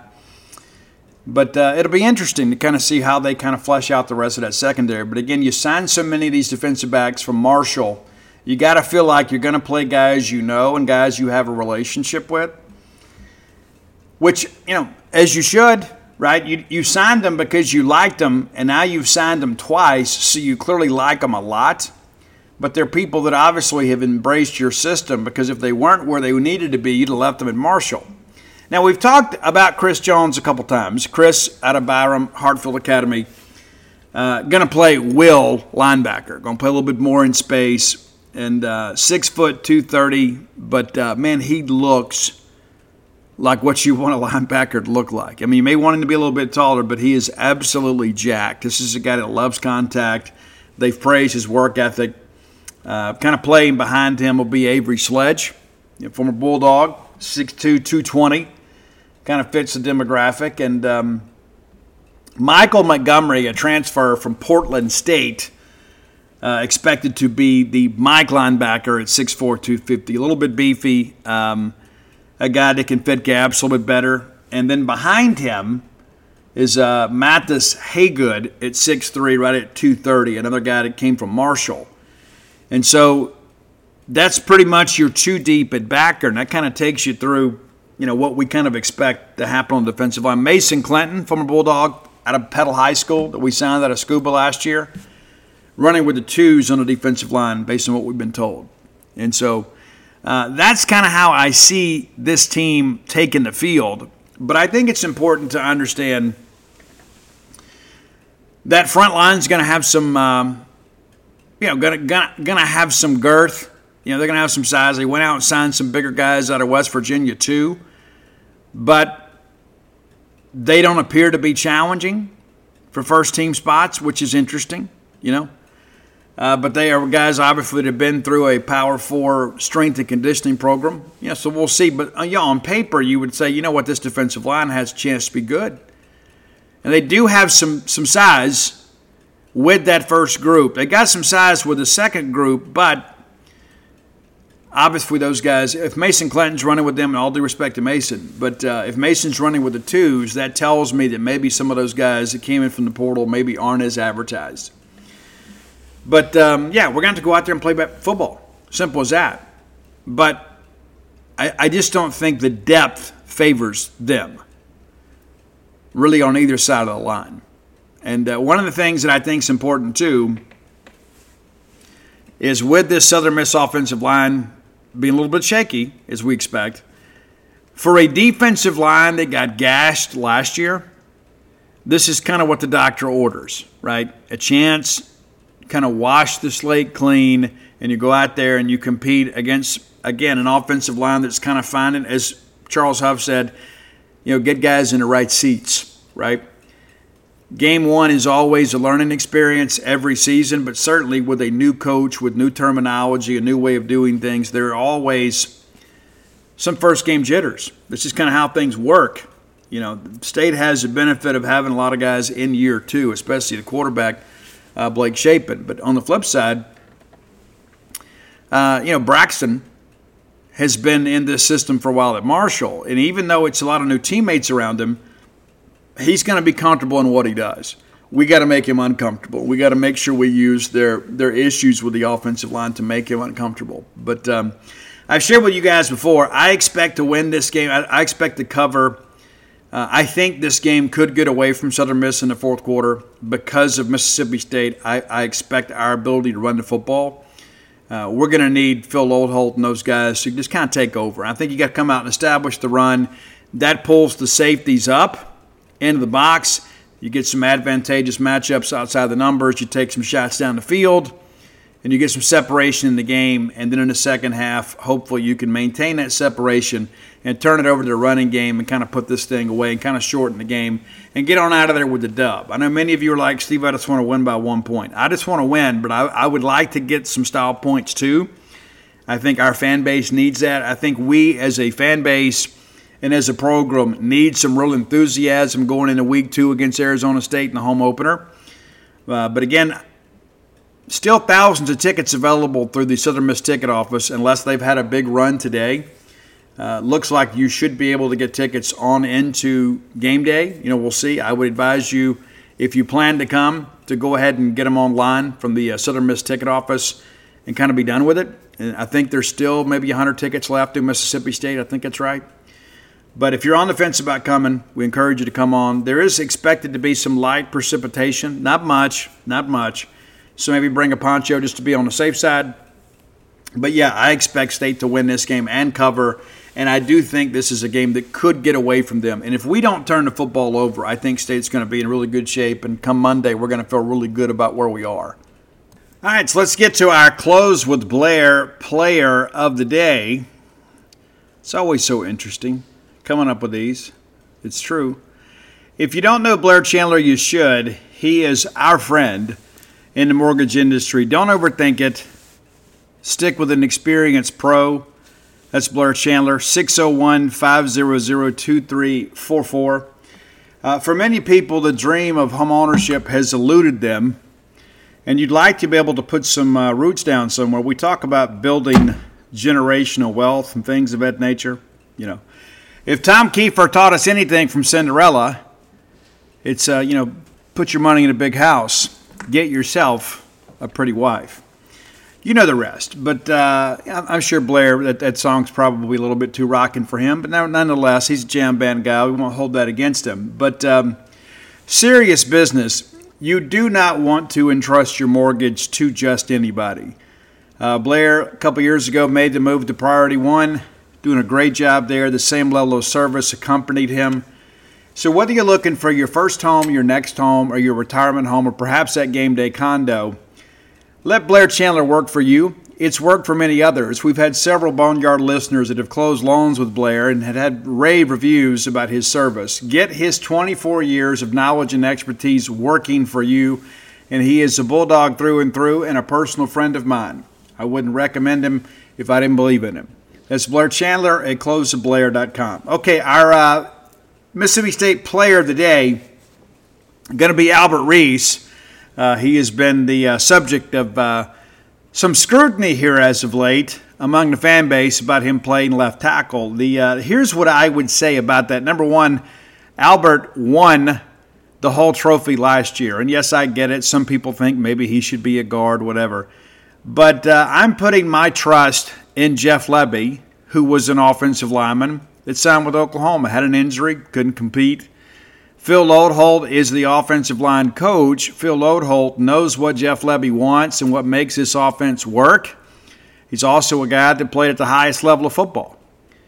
But it'll be interesting to kind of see how they kind of flesh out the rest of that secondary. But again, you sign so many of these defensive backs from Marshall, you got to feel like you're going to play guys and guys you have a relationship with, which, as you should, right? You signed them because you liked them, and now you've signed them twice, so you clearly like them a lot. But they're people that obviously have embraced your system, because if they weren't where they needed to be, you'd have left them in Marshall. Now, we've talked about Chris Jones a couple times. Chris out of Byram, Hartfield Academy, going to play will linebacker. Going to play a little bit more in space. And 6 foot, 230. But, man, he looks like what you want a linebacker to look like. I mean, you may want him to be a little bit taller, but he is absolutely jacked. This is a guy that loves contact. They've praised his work ethic. Kind of playing behind him will be Avery Sledge, former Bulldog, 6'2", 220. Kind of fits the demographic. And Michael Montgomery, a transfer from Portland State, expected to be the Mike linebacker at 6'4", 250. A little bit beefy, a guy that can fit gaps a little bit better. And then behind him is Mathis Haygood at 6'3", right at 230, another guy that came from Marshall. And so that's pretty much your two deep at backer, and that kind of takes you through, what we kind of expect to happen on the defensive line. Mason Clinton, former Bulldog out of Petal High School that we signed out of Scuba last year, running with the twos on the defensive line based on what we've been told. And so that's kind of how I see this team taking the field. But I think it's important to understand that front line is going to have some, going to have some girth. They're going to have some size. They went out and signed some bigger guys out of West Virginia too. But they don't appear to be challenging for first-team spots, which is interesting, But they are guys, obviously, that have been through a Power 4 strength and conditioning program. So we'll see. But, on paper, you would say, this defensive line has a chance to be good. And they do have some size with that first group. They got some size with the second group, but obviously those guys, if Mason Clinton's running with them, and all due respect to Mason, but if Mason's running with the twos, that tells me that maybe some of those guys that came in from the portal maybe aren't as advertised. But, we're going to have to go out there and play football. Simple as that. But I just don't think the depth favors them, really, on either side of the line. And one of the things that I think is important, too, is with this Southern Miss offensive line being a little bit shaky, as we expect, For a defensive line that got gashed last year, this is kind of what the doctor orders, right? A chance kind of wash the slate clean, and you go out there and you compete against, again, an offensive line that's kind of finding, as Charles Huff said, get guys in the right seats, right? Game one is always a learning experience every season, but certainly with a new coach, with new terminology, a new way of doing things, there are always some first game jitters. That's just kind of how things work. State has the benefit of having a lot of guys in year two, especially the quarterback, Blake Shapen. But on the flip side, Braxton has been in this system for a while at Marshall. And even though it's a lot of new teammates around him, he's going to be comfortable in what he does. We got to make him uncomfortable. We got to make sure we use their issues with the offensive line to make him uncomfortable. But I've shared with you guys before, I expect to win this game. I expect to cover. I think this game could get away from Southern Miss in the fourth quarter because of Mississippi State. I expect our ability to run the football. We're going to need Phil Loadholt and those guys to just kind of take over. I think you got to come out and establish the run. That pulls the safeties up into the box. You get some advantageous matchups outside the numbers. You take some shots down the field, and you get some separation in the game. And then in the second half, hopefully you can maintain that separation and turn it over to the running game and kind of put this thing away and kind of shorten the game and get on out of there with the dub. I know many of you are like, Steve, I just want to win by 1 point. I just want to win, but I would like to get some style points too. I think our fan base needs that. I think we as a fan base and as a program need some real enthusiasm going into week 2 against Arizona State in the home opener. But again, still thousands of tickets available through the Southern Miss ticket office unless they've had a big run today. Looks like you should be able to get tickets on into game day. We'll see. I would advise you, if you plan to come, to go ahead and get them online from the Southern Miss ticket office and kind of be done with it. And I think there's still maybe 100 tickets left in Mississippi State. I think that's right. But if you're on the fence about coming, we encourage you to come on. There is expected to be some light precipitation. Not much. So maybe bring a poncho just to be on the safe side. But, yeah, I expect State to win this game and cover. And I do think this is a game that could get away from them. And if we don't turn the football over, I think State's going to be in really good shape. And come Monday, we're going to feel really good about where we are. All right, so let's get to our Close with Blair Player of the Day. It's always so interesting coming up with these. It's true. If you don't know Blair Chandler, you should. He is our friend in the mortgage industry. Don't overthink it. Stick with an experienced pro. That's Blair Chandler, 601-500-2344. For many people, the dream of home ownership has eluded them, and you'd like to be able to put some roots down somewhere. We talk about building generational wealth and things of that nature. If Tom Kiefer taught us anything from Cinderella, it's, put your money in a big house. Get yourself a pretty wife. You know the rest, but I'm sure Blair, that song's probably a little bit too rocking for him, but nonetheless, he's a jam band guy. We won't hold that against him. But serious business, you do not want to entrust your mortgage to just anybody. Blair, a couple years ago, made the move to Priority One, doing a great job there. The same level of service accompanied him. So whether you're looking for your first home, your next home, or your retirement home, or perhaps that game day condo, let Blair Chandler work for you. It's worked for many others. We've had several Boneyard listeners that have closed loans with Blair and had rave reviews about his service. Get his 24 years of knowledge and expertise working for you, and he is a bulldog through and through and a personal friend of mine. I wouldn't recommend him if I didn't believe in him. That's Blair Chandler at closetoblair.com. Okay, our Mississippi State Player of the Day going to be Albert Reese. He has been the subject of some scrutiny here as of late among the fan base about him playing left tackle. Here's what I would say about that. Number one, Albert won the whole trophy last year. And yes, I get it. Some people think maybe he should be a guard, whatever. But I'm putting my trust in Jeff Lebby, who was an offensive lineman that signed with Oklahoma, had an injury, couldn't compete. Phil Loadholt is the offensive line coach. Phil Loadholt knows what Jeff Lebby wants and what makes this offense work. He's also a guy that played at the highest level of football.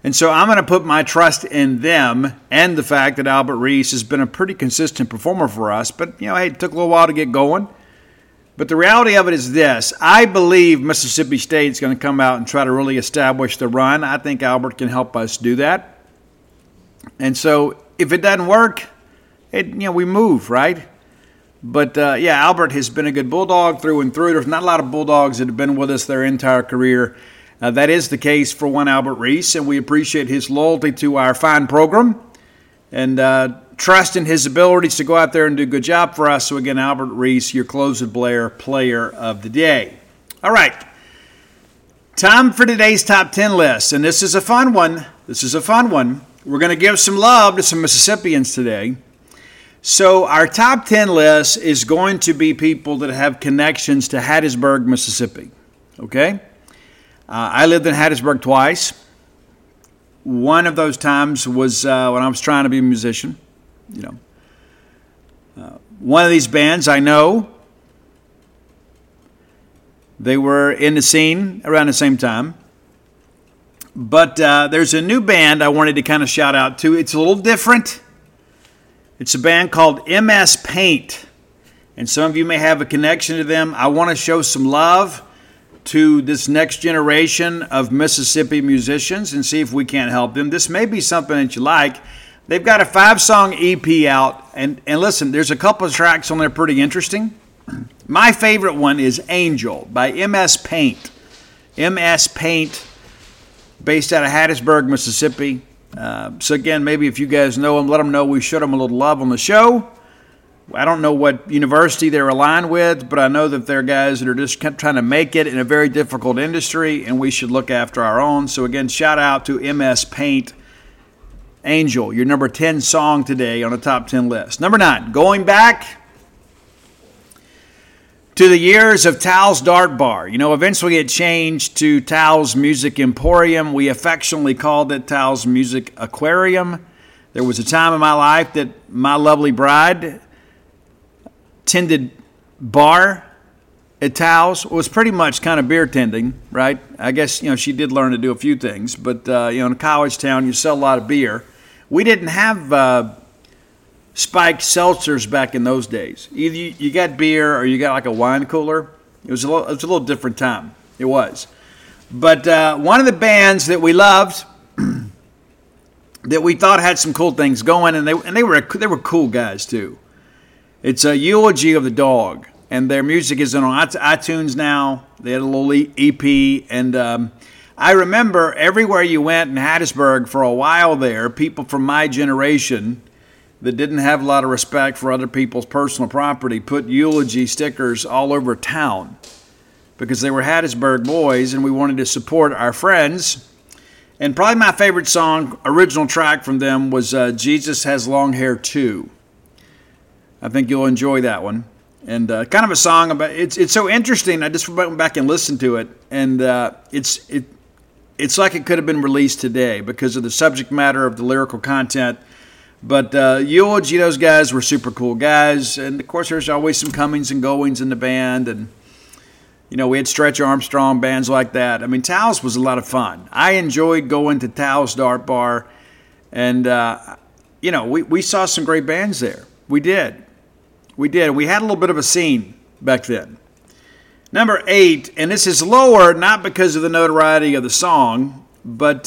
And so I'm going to put my trust in them and the fact that Albert Reese has been a pretty consistent performer for us. But, hey, it took a little while to get going. But the reality of it is this. I believe Mississippi State's going to come out and try to really establish the run. I think Albert can help us do that. And so if it doesn't work, we move, right? But, Albert has been a good Bulldog through and through. There's not a lot of Bulldogs that have been with us their entire career. That is the case for one Albert Reese, and we appreciate his loyalty to our fine program and trust in his abilities to go out there and do a good job for us. So, again, Albert Reese, your Close It Blair player of the day. All right, time for today's top 10 list, and this is a fun one. We're going to give some love to some Mississippians today. So our top 10 list is going to be people that have connections to Hattiesburg, Mississippi, okay? I lived in Hattiesburg twice. One of those times was when I was trying to be a musician. One of these bands I know, they were in the scene around the same time. But there's a new band I wanted to kind of shout out to. It's a little different. It's a band called MS Paint. And some of you may have a connection to them. I want to show some love to this next generation of Mississippi musicians and see if we can't help them. This may be something that you like. They've got a 5-song EP out, and listen, there's a couple of tracks on there pretty interesting. My favorite one is Angel by MS Paint. MS Paint, based out of Hattiesburg, Mississippi. So again, maybe if you guys know them, let them know we showed them a little love on the show. I don't know what university they're aligned with, but I know that they're guys that are just trying to make it in a very difficult industry, and we should look after our own. So again, shout out to MS Paint. Angel, your number 10 song today on the top 10 list. Number 9, going back to the years of Tal's Dart Bar. Eventually it changed to Tal's Music Emporium. We affectionately called it Tal's Music Aquarium. There was a time in my life that my lovely bride tended bar at Tal's. It was pretty much kind of beer tending, right? I guess, she did learn to do a few things. But, in a college town, you sell a lot of beer. We didn't have spiked seltzers back in those days. Either you got beer or you got like a wine cooler. It was a little different time. It was. But one of the bands that we loved, that we thought had some cool things going, and they were cool guys too. It's a Eulogy of the Dog, and their music is on iTunes now. They had a little EP, and I remember everywhere you went in Hattiesburg for a while there, people from my generation that didn't have a lot of respect for other people's personal property put eulogy stickers all over town because they were Hattiesburg boys, and we wanted to support our friends. And probably my favorite song, original track from them, was Jesus Has Long Hair Too. I think you'll enjoy that one. And kind of a song about, it's so interesting. I just went back and listened to it, and it's like it could have been released today because of the subject matter of the lyrical content. But Eulogy, those guys were super cool guys. And, of course, there's always some comings and goings in the band. And, we had Stretch Armstrong, bands like that. I mean, Tal's was a lot of fun. I enjoyed going to Tal's Dart Bar. And, we saw some great bands there. We did. We had a little bit of a scene back then. Number 8, and this is lower not because of the notoriety of the song, but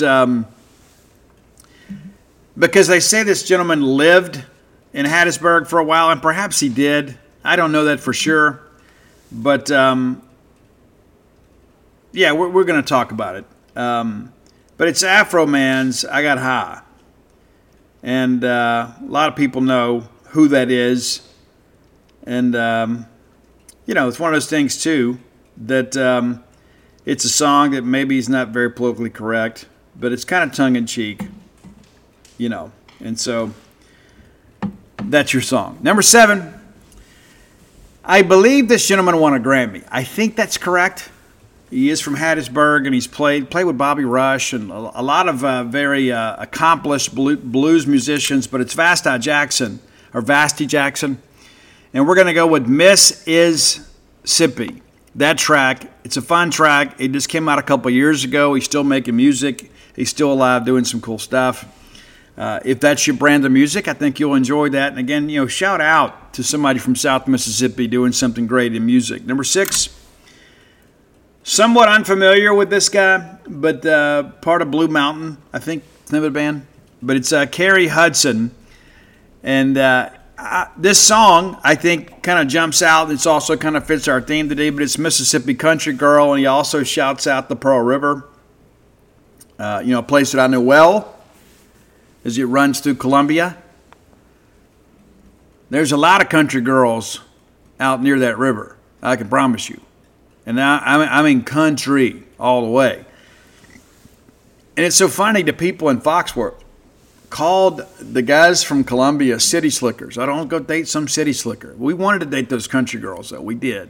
because they say this gentleman lived in Hattiesburg for a while, and perhaps he did. I don't know that for sure. But, we're going to talk about it. But it's Afroman's I Got High. And a lot of people know who that is. And, it's one of those things, too, that it's a song that maybe is not very politically correct, but it's kind of tongue-in-cheek, And so that's your song. Number 7, I believe this gentleman won a Grammy. I think that's correct. He is from Hattiesburg, and he's played with Bobby Rush and a lot of very accomplished blues musicians, but it's Vasti Jackson. And we're going to go with Mississippi. that track. It's a fun track. It just came out a couple years ago. He's still making music. He's still alive, doing some cool stuff. If that's your brand of music, I think you'll enjoy that. And again, shout out to somebody from South Mississippi doing something great in music. Number 6, somewhat unfamiliar with this guy, but part of Blue Mountain, I think it's the name of the band. But it's Carrie Hudson. And this song, I think, kind of jumps out. It also kind of fits our theme today, but it's Mississippi Country Girl, and he also shouts out the Pearl River, a place that I know well as it runs through Columbia. There's a lot of country girls out near that river, I can promise you. And I mean country all the way. And it's so funny, the people in Foxworth called the guys from Columbia city slickers. I don't go date some city slicker. We wanted to date those country girls, though. We did.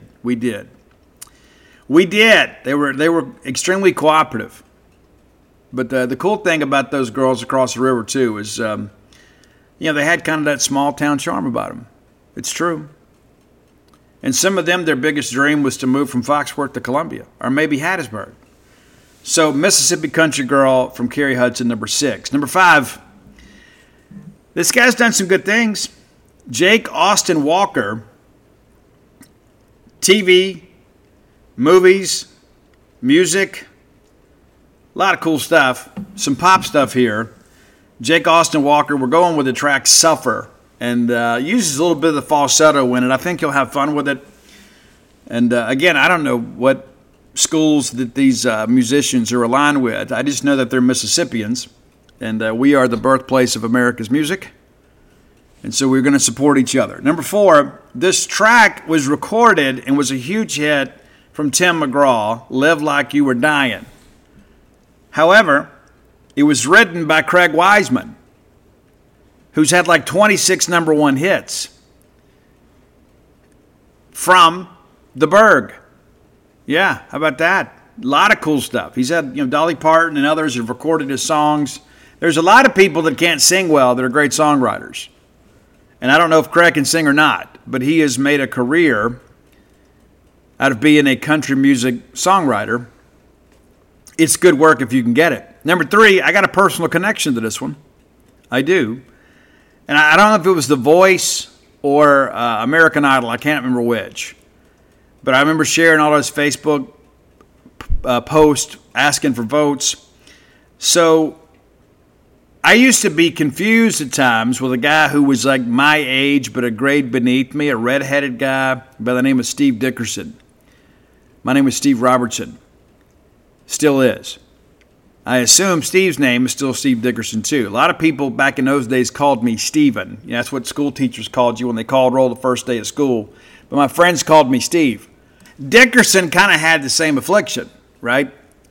They were extremely cooperative. But the cool thing about those girls across the river, too, is, they had kind of that small town charm about them. It's true. And some of them, their biggest dream was to move from Foxworth to Columbia, or maybe Hattiesburg. So Mississippi Country Girl from Carrie Hudson, number 6. Number 5, this guy's done some good things. Jake Austin Walker, TV, movies, music, a lot of cool stuff. Some pop stuff here. Jake Austin Walker, we're going with the track Suffer, and uses a little bit of the falsetto in it. I think you'll have fun with it. And again, I don't know what schools that these musicians are aligned with. I just know that they're Mississippians, and we are the birthplace of America's music. And so we're going to support each other. Number 4, this track was recorded and was a huge hit from Tim McGraw, Live Like You Were Dying. However, it was written by Craig Wiseman, who's had like 26 number 1 hits from the Berg. Yeah, how about that? A lot of cool stuff. He's had, Dolly Parton and others have recorded his songs. There's a lot of people that can't sing well that are great songwriters. And I don't know if Craig can sing or not, but he has made a career out of being a country music songwriter. It's good work if you can get it. Number 3, I got a personal connection to this one. I do. And I don't know if it was The Voice or American Idol. I can't remember which. But I remember sharing all those Facebook posts asking for votes. So I used to be confused at times with a guy who was like my age but a grade beneath me, a redheaded guy by the name of Steve Dickerson. My name is Steve Robertson. Still is. I assume Steve's name is still Steve Dickerson, too. A lot of people back in those days called me Steven. That's what school teachers called you when they called roll the first day of school. But my friends called me Steve. Dickerson kind of had the same affliction, right?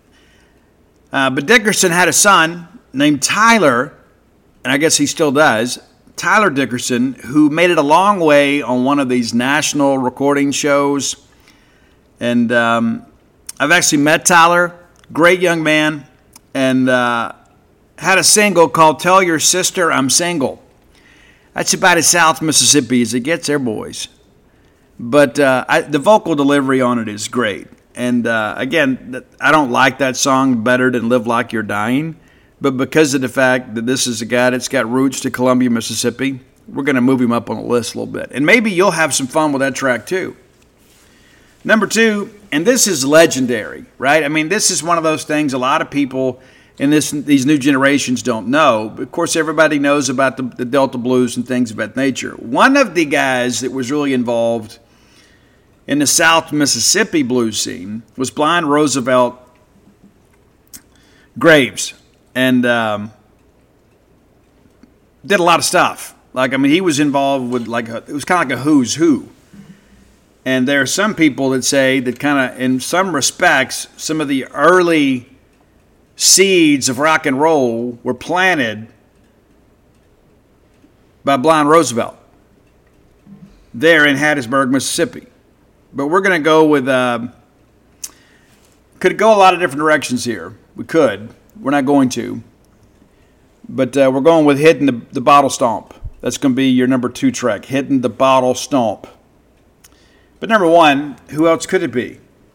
But Dickerson had a son named Tyler, and I guess he still does, Tyler Dickerson, who made it a long way on one of these national recording shows. And I've actually met Tyler, great young man, and had a single called Tell Your Sister I'm Single. That's about as South Mississippi as it gets there, boys. But the vocal delivery on it is great. And again, I don't like that song better than Live Like You're Dying. But because of the fact that this is a guy that's got roots to Columbia, Mississippi, we're going to move him up on the list a little bit. And maybe you'll have some fun with that track too. Number 2, and this is legendary, right? I mean, this is one of those things a lot of people in these new generations don't know. But of course, everybody knows about the Delta Blues and things of that nature. One of the guys that was really involved in the South Mississippi blues scene was Blind Roosevelt Graves. And did a lot of stuff. He was involved with it was kind of like a who's who. And there are some people that say that kind of, in some respects, some of the early seeds of rock and roll were planted by Blind Roosevelt there in Hattiesburg, Mississippi. But we're going to go with, could go a lot of different directions here. We could. We're not going to. But we're going with Hitting the Bottle Stomp. That's going to be your number 2 track, Hitting the Bottle Stomp. But number 1, who else could it be?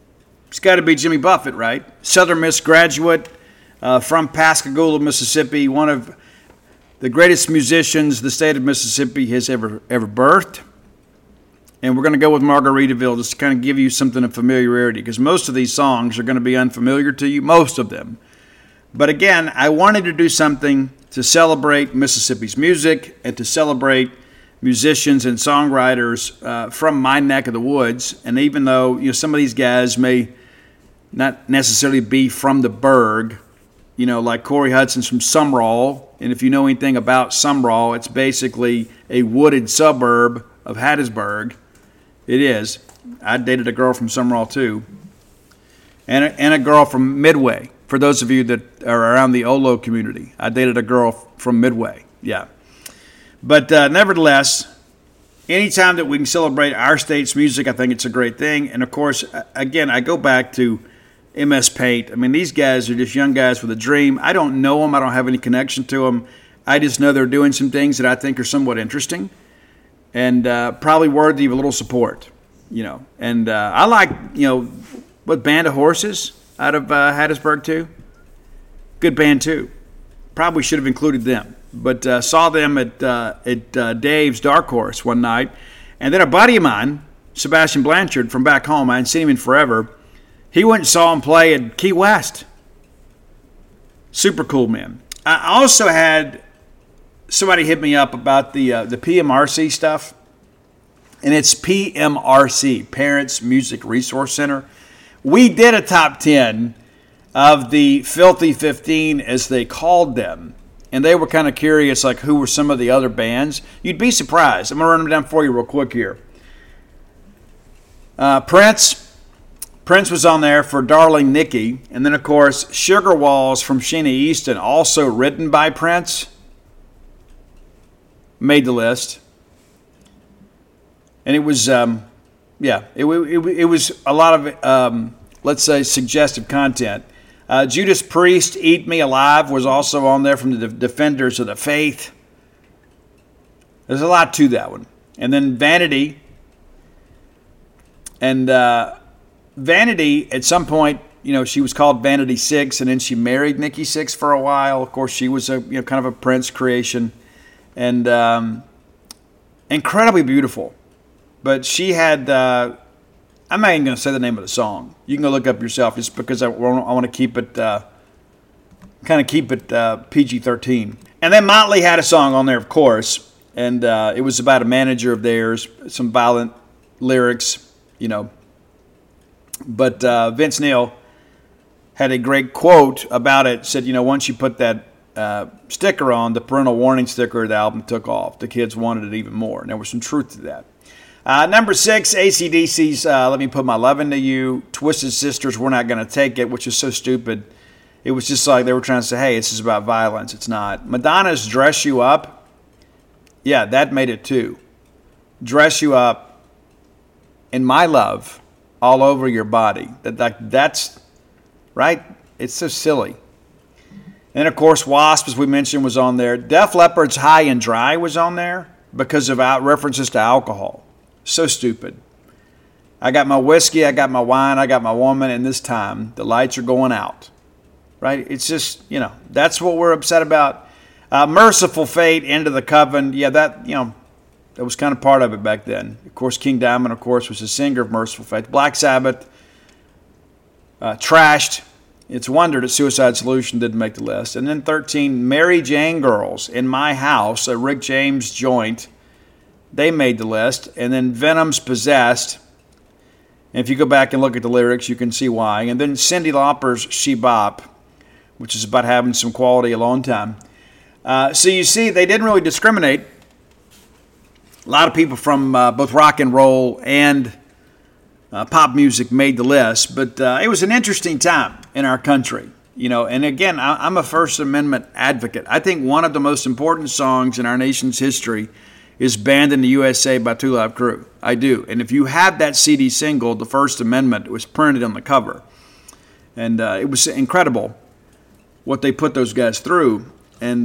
It's got to be Jimmy Buffett, right? Southern Miss graduate from Pascagoula, Mississippi, one of the greatest musicians the state of Mississippi has ever birthed. And we're going to go with Margaritaville just to kind of give you something of familiarity, because most of these songs are going to be unfamiliar to you, most of them. But again, I wanted to do something to celebrate Mississippi's music and to celebrate musicians and songwriters from my neck of the woods. And even though some of these guys may not necessarily be from the burg, like Corey Hudson's from Sumrall. And if you know anything about Sumrall, it's basically a wooded suburb of Hattiesburg. It is. I dated a girl from Sumrall too. And a girl from Midway. For those of you that are around the Olo community, I dated a girl from Midway. Yeah. But nevertheless, anytime that we can celebrate our state's music, I think it's a great thing. And of course, again, I go back to MS Paint. I mean, these guys are just young guys with a dream. I don't know them. I don't have any connection to them. I just know they're doing some things that I think are somewhat interesting and probably worthy of a little support, And I like, what Band of Horses out of Hattiesburg too. Good band too. Probably should have included them. But saw them at Dave's Dark Horse one night. And then a buddy of mine, Sebastian Blanchard from back home, I hadn't seen him in forever, he went and saw him play at Key West. Super cool, man. I also had somebody hit me up about the PMRC stuff. And it's PMRC, Parents Music Resource Center. We did a top 10 of the Filthy 15, as they called them. And they were kind of curious, like, who were some of the other bands. You'd be surprised. I'm going to run them down for you real quick here. Prince was on there for Darling Nikki. And then, of course, Sugar Walls from Sheena Easton, also written by Prince, made the list. And it was, it was a lot of, let's say, suggestive content. Judas Priest, Eat Me Alive, was also on there from the Defenders of the Faith. There's a lot to that one. And then Vanity. And Vanity, at some point, she was called Vanity Six, and then she married Nikki Sixx for a while. Of course, she was a kind of a Prince creation. And incredibly beautiful. But she had... I'm not even going to say the name of the song. You can go look up yourself, just because I want to keep it, PG-13. And then Motley had a song on there, of course, and it was about a manager of theirs, some violent lyrics, But Vince Neil had a great quote about it. Said, once you put that sticker on, the parental warning sticker, the album took off. The kids wanted it even more, and there was some truth to that. Number 6, AC/DC's Let Me Put My Love Into You. Twisted Sisters, We're Not Gonna Take It, which is so stupid. It was just like they were trying to say, hey, this is about violence. It's not. Madonna's Dress You Up. Yeah, that made it too. Dress You Up in My Love all over your body. That's right. It's so silly. And of course, Wasp, as we mentioned, was on there. Def Leppard's High and Dry was on there because of references to alcohol. So stupid. I got my whiskey, I got my wine, I got my woman, and this time the lights are going out. Right? It's just, that's what we're upset about. Merciful Fate, End of the Coven. Yeah, that was kind of part of it back then. Of course, King Diamond, of course, was the singer of Merciful Fate. Black Sabbath, Trashed. It's a wonder that Suicide Solution didn't make the list. And then 13, Mary Jane Girls, In My House, a Rick James joint. They made the list. And then Venom's Possessed. And if you go back and look at the lyrics, you can see why. And then Cyndi Lauper's She Bop, which is about having some quality alone time. So you see, they didn't really discriminate. A lot of people from both rock and roll and pop music made the list. But it was an interesting time in our country. And again, I'm a First Amendment advocate. I think one of the most important songs in our nation's history is Banned in the USA by Two Live Crew. I do. And if you have that CD single, The First Amendment, it was printed on the cover. And it was incredible what they put those guys through. And,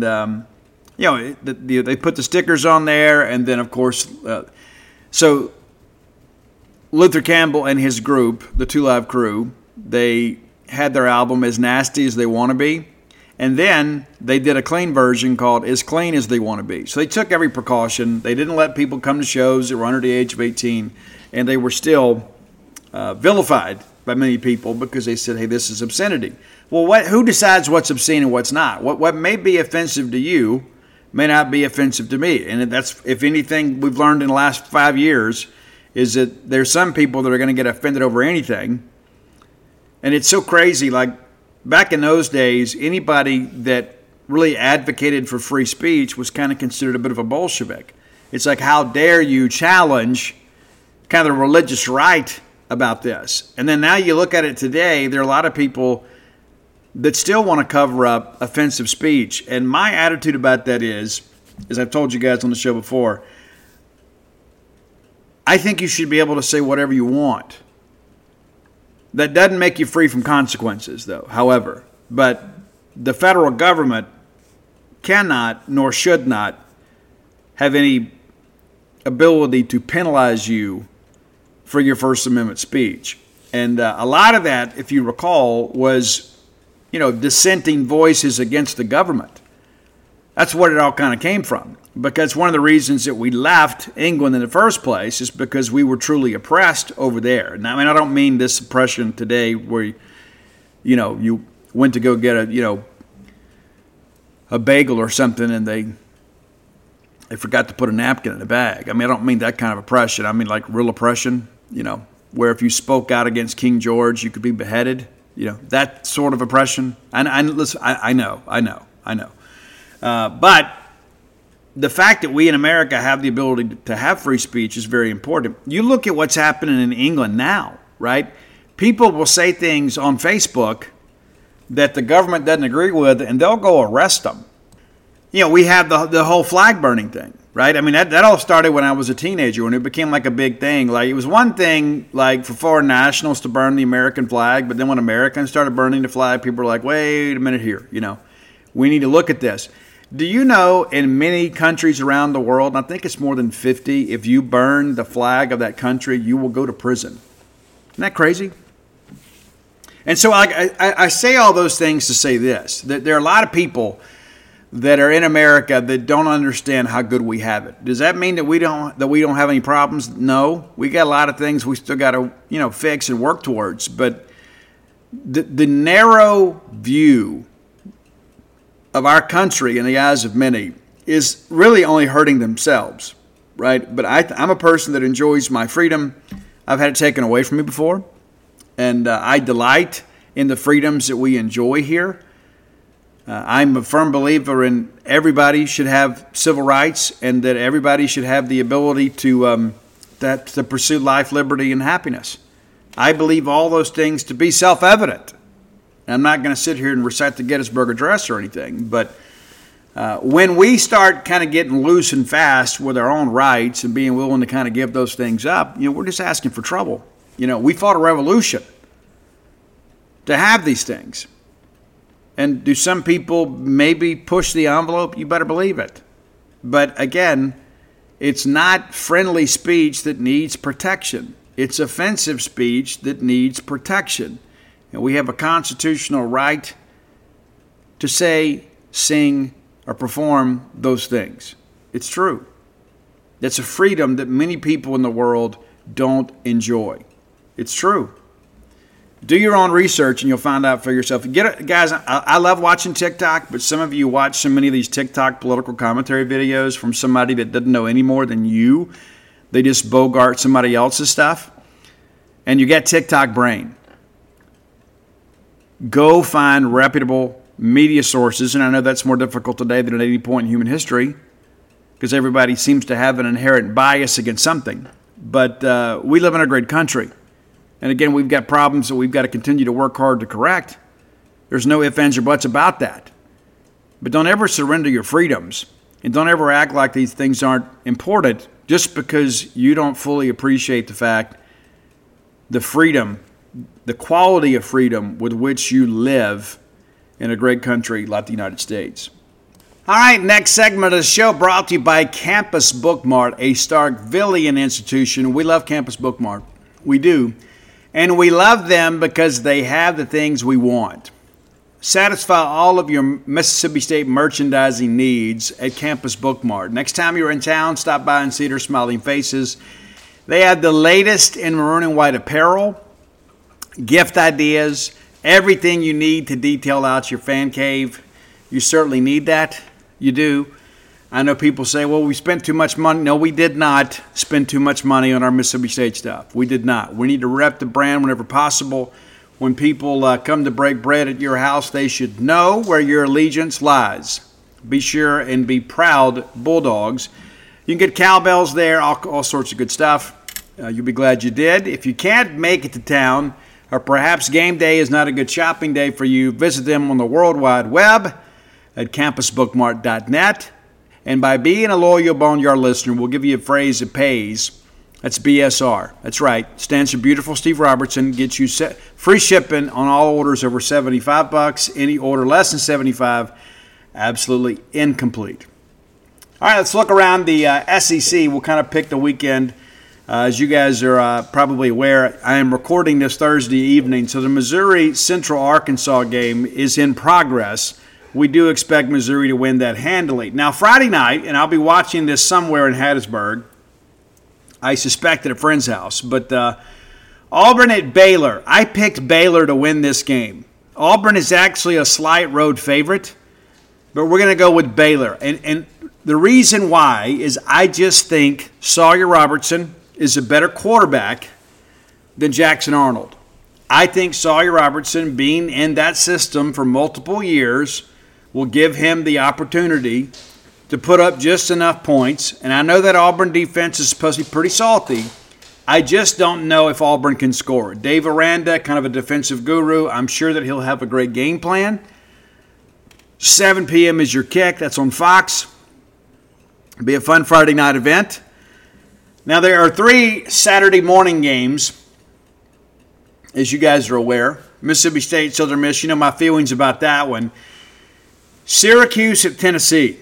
they put the stickers on there. And then, of course, so Luther Campbell and his group, the Two Live Crew, They had their album As Nasty As They Want to Be. And then they did a clean version called As Clean As They Want to Be. So they took every precaution. They didn't let people come to shows that were under the age of 18. And they were still vilified by many people because they said, hey, this is obscenity. Well, who decides what's obscene and what's not? What may be offensive to you may not be offensive to me. And that's, if anything we've learned in the last 5 years, is that there's some people that are going to get offended over anything. And it's so crazy. Like, back in those days, anybody that really advocated for free speech was kind of considered a bit of a Bolshevik. It's like, how dare you challenge kind of the religious right about this? And then now you look at it today, there are a lot of people that still want to cover up offensive speech. And my attitude about that is, as I've told you guys on the show before, I think you should be able to say whatever you want. That doesn't make you free from consequences, though, however. But the federal government cannot, nor should not, have any ability to penalize you for your First Amendment speech. And a lot of that, if you recall, was, dissenting voices against the government. That's what it all kind of came from. Because one of the reasons that we left England in the first place is because we were truly oppressed over there. Now, I don't mean this oppression today where, you went to go get a bagel or something and they forgot to put a napkin in the bag. I don't mean that kind of oppression. I mean like real oppression, where if you spoke out against King George, you could be beheaded. That sort of oppression. Listen, I know. But the fact that we in America have the ability to have free speech is very important. You look at what's happening in England now, right? People will say things on Facebook that the government doesn't agree with, and they'll go arrest them. We have the whole flag burning thing, right? That all started when I was a teenager, when it became like a big thing. Like, it was one thing, like, for foreign nationals to burn the American flag, but then when Americans started burning the flag, people were like, wait a minute here, we need to look at this. Do you know in many countries around the world, and I think it's more than 50, if you burn the flag of that country, you will go to prison. Isn't that crazy? And so I say all those things to say this, that there are a lot of people that are in America that don't understand how good we have it. Does that mean that we don't have any problems? No. We got a lot of things we still got to fix and work towards. But the narrow view of our country in the eyes of many is really only hurting themselves, right? But I'm a person that enjoys my freedom. I've had it taken away from me before, and I delight in the freedoms that we enjoy here. I'm a firm believer in everybody should have civil rights and that everybody should have the ability to pursue life, liberty, and happiness. I believe all those things to be self-evident. I'm not going to sit here and recite the Gettysburg Address or anything, but when we start kind of getting loose and fast with our own rights and being willing to kind of give those things up, we're just asking for trouble. We fought a revolution to have these things. And do some people maybe push the envelope? You better believe it. But again, it's not friendly speech that needs protection. It's offensive speech that needs protection. And we have a constitutional right to say, sing, or perform those things. It's true. That's a freedom that many people in the world don't enjoy. It's true. Do your own research and you'll find out for yourself. Guys, I love watching TikTok, but some of you watch so many of these TikTok political commentary videos from somebody that doesn't know any more than you. They just bogart somebody else's stuff. And you get TikTok brain. Go find reputable media sources, and I know that's more difficult today than at any point in human history because everybody seems to have an inherent bias against something. But we live in a great country. And again, we've got problems that we've got to continue to work hard to correct. There's no ifs, ands, or buts about that. But don't ever surrender your freedoms, and don't ever act like these things aren't important just because you don't fully appreciate the fact, the freedom, the quality of freedom with which you live in a great country like the United States. All right, next segment of the show brought to you by Campus Bookmart, a Starkvillian institution. We love Campus Bookmart. We do. And we love them because they have the things we want. Satisfy all of your Mississippi State merchandising needs at Campus Bookmart. Next time you're in town, stop by and see their smiling faces. They have the latest in maroon and white apparel, gift ideas, everything you need to detail out your fan cave. You certainly need that. You do. I know people say, well, we spent too much money. No, we did not spend too much money on our Mississippi State stuff. We did not. We need to rep the brand whenever possible. When people come to break bread at your house, they should know where your allegiance lies. Be sure and be proud Bulldogs. You can get cowbells there, all sorts of good stuff. You'll be glad you did. If you can't make it to town, or perhaps game day is not a good shopping day for you, visit them on the World Wide Web at campusbookmart.net. And by being a loyal Boneyard listener, we'll give you a phrase that pays. That's BSR. That's right. Stands for Beautiful Steve Robertson. Gets you free shipping on all orders over $75. Any order less than $75, absolutely incomplete. All right, let's look around the SEC. We'll kind of pick the weekend. As you guys are probably aware, I am recording this Thursday evening, so the Missouri Central Arkansas game is in progress. We do expect Missouri to win that handily. Now, Friday night, and I'll be watching this somewhere in Hattiesburg, I suspect at a friend's house, but Auburn at Baylor. I picked Baylor to win this game. Auburn is actually a slight road favorite, but we're going to go with Baylor. And the reason why is I just think Sawyer Robertson is a better quarterback than Jackson Arnold. I think Sawyer Robertson, being in that system for multiple years, will give him the opportunity to put up just enough points. And I know that Auburn defense is supposed to be pretty salty. I just don't know if Auburn can score. Dave Aranda, kind of a defensive guru, I'm sure that he'll have a great game plan. 7 p.m. is your kick. That's on Fox. It'll be a fun Friday night event. Now, there are 3 Saturday morning games, as you guys are aware. Mississippi State, Southern Miss, you know my feelings about that one. Syracuse at Tennessee.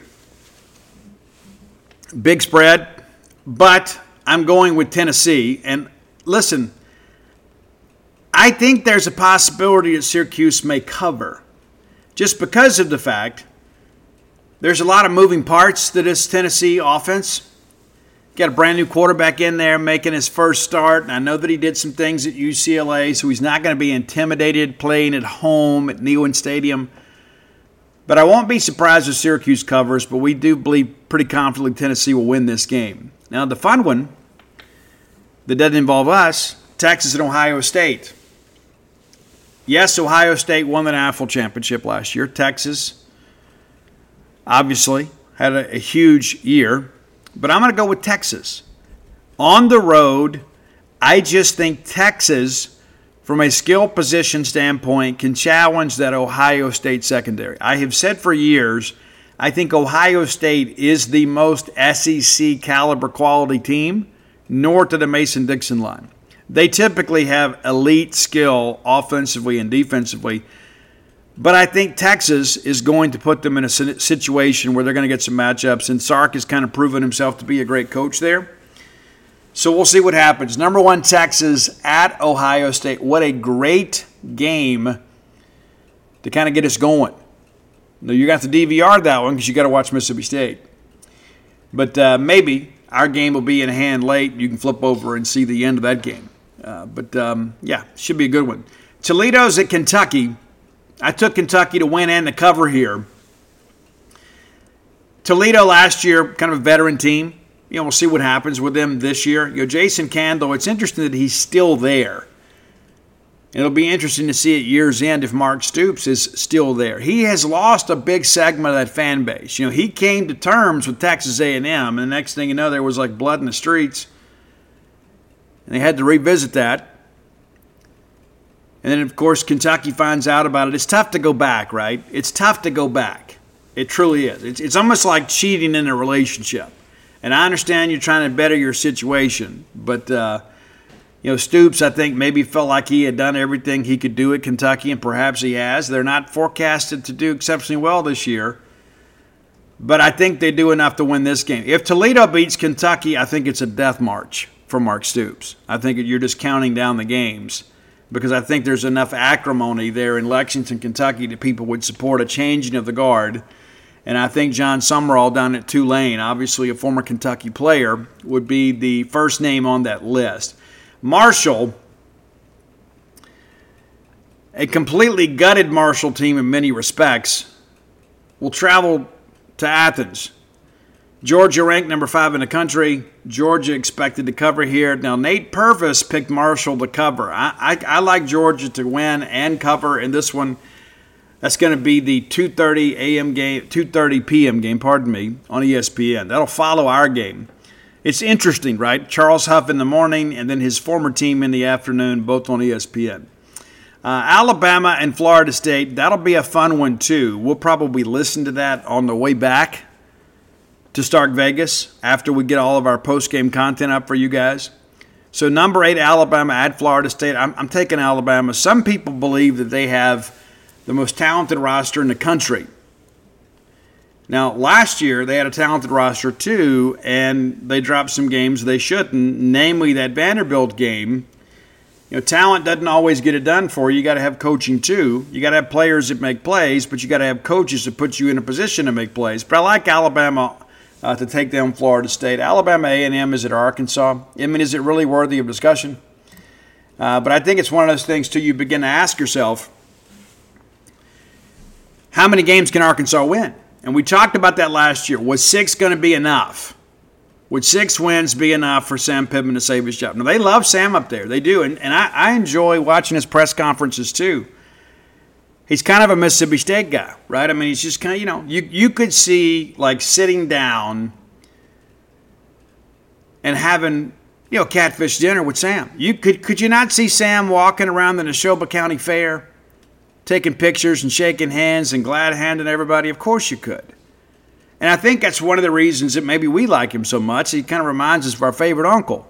Big spread, but I'm going with Tennessee. And listen, I think there's a possibility that Syracuse may cover just because of the fact there's a lot of moving parts to this Tennessee offense. Got a brand new quarterback in there making his first start. And I know that he did some things at UCLA, so he's not going to be intimidated playing at home at Neyland Stadium. But I won't be surprised if Syracuse covers, but we do believe pretty confidently Tennessee will win this game. Now, the fun one that doesn't involve us, Texas and Ohio State. Yes, Ohio State won the National Championship last year. Texas, obviously, had a huge year. But I'm going to go with Texas. On the road, I just think Texas, from a skill position standpoint, can challenge that Ohio State secondary. I have said for years, I think Ohio State is the most SEC caliber quality team north of the Mason-Dixon line. They typically have elite skill offensively and defensively, but I think Texas is going to put them in a situation where they're going to get some matchups, and Sark has kind of proven himself to be a great coach there. So we'll see what happens. Number 1, Texas at Ohio State. What a great game to kind of get us going. Now, you got to DVR that one because you got to watch Mississippi State. But maybe our game will be in hand late. You can flip over and see the end of that game. Yeah, should be a good one. Toledo's at Kentucky. I took Kentucky to win and to cover here. Toledo last year, kind of a veteran team. We'll see what happens with them this year. Jason Candle, it's interesting that he's still there. It'll be interesting to see at year's end if Mark Stoops is still there. He has lost a big segment of that fan base. He came to terms with Texas A&M, and the next thing you know, there was like blood in the streets. And they had to revisit that. And then, of course, Kentucky finds out about it. It's tough to go back, right? It's tough to go back. It truly is. It's almost like cheating in a relationship. And I understand you're trying to better your situation, but Stoops, I think, maybe felt like he had done everything he could do at Kentucky, and perhaps he has. They're not forecasted to do exceptionally well this year, but I think they do enough to win this game. If Toledo beats Kentucky, I think it's a death march for Mark Stoops. I think you're just counting down the games. because I think there's enough acrimony there in Lexington, Kentucky that people would support a changing of the guard. And I think John Summerall down at Tulane, obviously a former Kentucky player, would be the first name on that list. Marshall, a completely gutted Marshall team in many respects, will travel to Athens. Georgia ranked number 5 in the country. Georgia expected to cover here. Now, Nate Purvis picked Marshall to cover. I like Georgia to win and cover in this one. That's going to be the 2:30 a.m. game, 2:30 p.m. game, on ESPN. That'll follow our game. It's interesting, right? Charles Huff in the morning and then his former team in the afternoon, both on ESPN. Alabama and Florida State, that'll be a fun one too. We'll probably listen to that on the way back to Stark Vegas after we get all of our post-game content up for you guys. So number 8, Alabama at Florida State. I'm taking Alabama. Some people believe that they have the most talented roster in the country. Now, last year they had a talented roster too, and they dropped some games they shouldn't, namely that Vanderbilt game. You know, talent doesn't always get it done for you. You got to have coaching too. You got to have players that make plays, but you got to have coaches that put you in a position to make plays. But I like Alabama to take down Florida State. Alabama A&M is at Arkansas. I mean, is it really worthy of discussion? But I think it's one of those things too. You begin to ask yourself, how many games can Arkansas win? And we talked about that last year. Was 6 going to be enough? Would 6 wins be enough for Sam Pittman to save his job? Now, they love Sam up there. They do. And I enjoy watching his press conferences too. He's kind of a Mississippi State guy, right? I mean, he's just kind of, you could see like sitting down and having, catfish dinner with Sam. Could you not see Sam walking around the Neshoba County Fair, taking pictures and shaking hands and glad-handing everybody? Of course you could. And I think that's one of the reasons that maybe we like him so much. He kind of reminds us of our favorite uncle.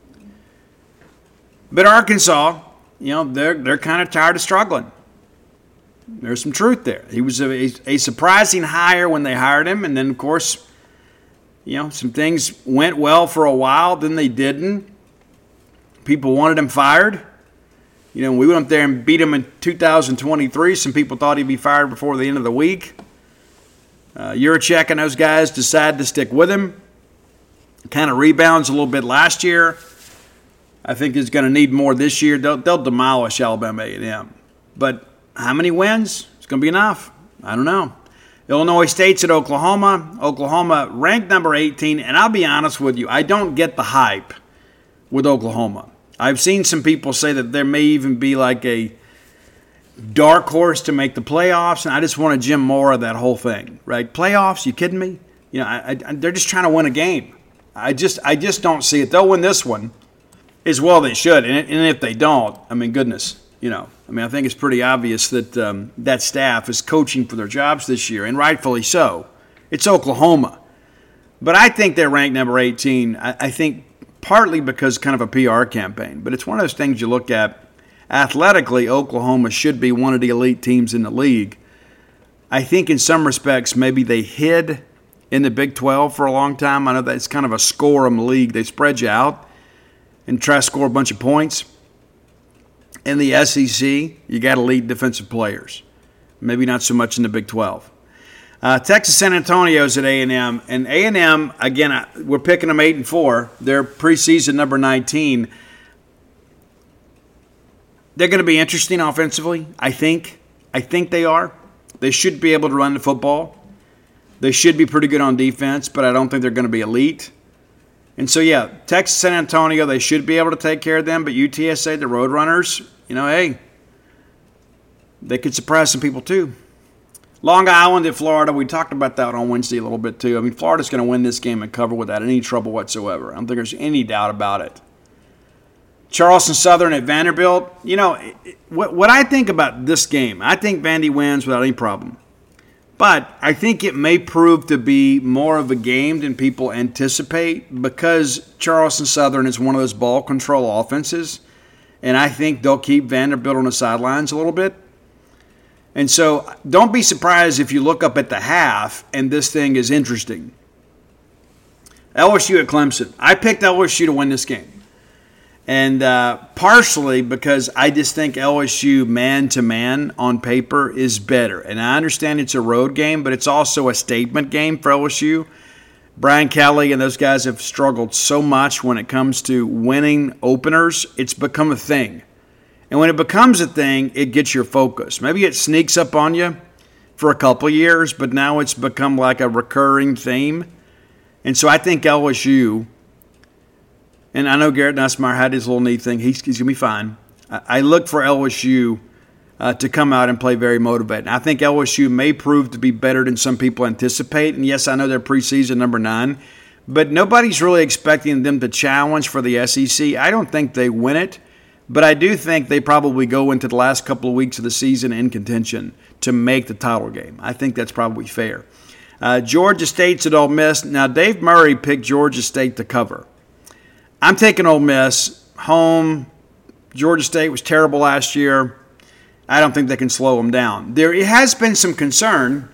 But Arkansas, they're kind of tired of struggling. There's some truth there. He was a surprising hire when they hired him, and then, of course, some things went well for a while, then they didn't. People wanted him fired. We went up there and beat him in 2023. Some people thought he'd be fired before the end of the week. Yurachek and those guys decided to stick with him. Kind of rebounds a little bit last year. I think he's going to need more this year. They'll demolish Alabama A&M. But how many wins? It's going to be enough. I don't know. Illinois State's at Oklahoma. Oklahoma ranked number 18. And I'll be honest with you, I don't get the hype with Oklahoma. I've seen some people say that there may even be like a dark horse to make the playoffs, and I just want a Jim Mora that whole thing, right? Playoffs? You kidding me? They're just trying to win a game. I just don't see it. They'll win this one as well. They should, and if they don't, goodness, I think it's pretty obvious that that staff is coaching for their jobs this year, and rightfully so. It's Oklahoma, but I think they're ranked number 18. I think partly because kind of a PR campaign, but it's one of those things you look at. Athletically, Oklahoma should be one of the elite teams in the league. I think in some respects maybe they hid in the Big 12 for a long time. I know that's kind of a score-em league. They spread you out and try to score a bunch of points. In the SEC, you got elite defensive players. Maybe not so much in the Big 12. Texas San Antonio's at A&M. And A&M, again, we're picking them 8-4. They're preseason number 19. They're going to be interesting offensively, I think. I think they are. They should be able to run the football. They should be pretty good on defense, but I don't think they're going to be elite. And so, yeah, Texas San Antonio, they should be able to take care of them. But UTSA, the Roadrunners, hey, they could surprise some people too. Long Island at Florida, we talked about that on Wednesday a little bit too. Florida's going to win this game and cover without any trouble whatsoever. I don't think there's any doubt about it. Charleston Southern at Vanderbilt. What I think about this game, I think Vandy wins without any problem. But I think it may prove to be more of a game than people anticipate because Charleston Southern is one of those ball control offenses. And I think they'll keep Vanderbilt on the sidelines a little bit. And so don't be surprised if you look up at the half and this thing is interesting. LSU at Clemson. I picked LSU to win this game. And partially because I just think LSU man-to-man on paper is better. And I understand it's a road game, but it's also a statement game for LSU. Brian Kelly and those guys have struggled so much when it comes to winning openers. It's become a thing. And when it becomes a thing, it gets your focus. Maybe it sneaks up on you for a couple years, but now it's become like a recurring theme. And so I think LSU, and I know Garrett Nussmeier had his little knee thing. He's going to be fine. I look for LSU to come out and play very motivated. I think LSU may prove to be better than some people anticipate. And yes, I know they're preseason number 9, but nobody's really expecting them to challenge for the SEC. I don't think they win it, but I do think they probably go into the last couple of weeks of the season in contention to make the title game. I think that's probably fair. Georgia State's at Ole Miss. Now, Dave Murray picked Georgia State to cover. I'm taking Ole Miss home. Georgia State was terrible last year. I don't think they can slow them down. There has been some concern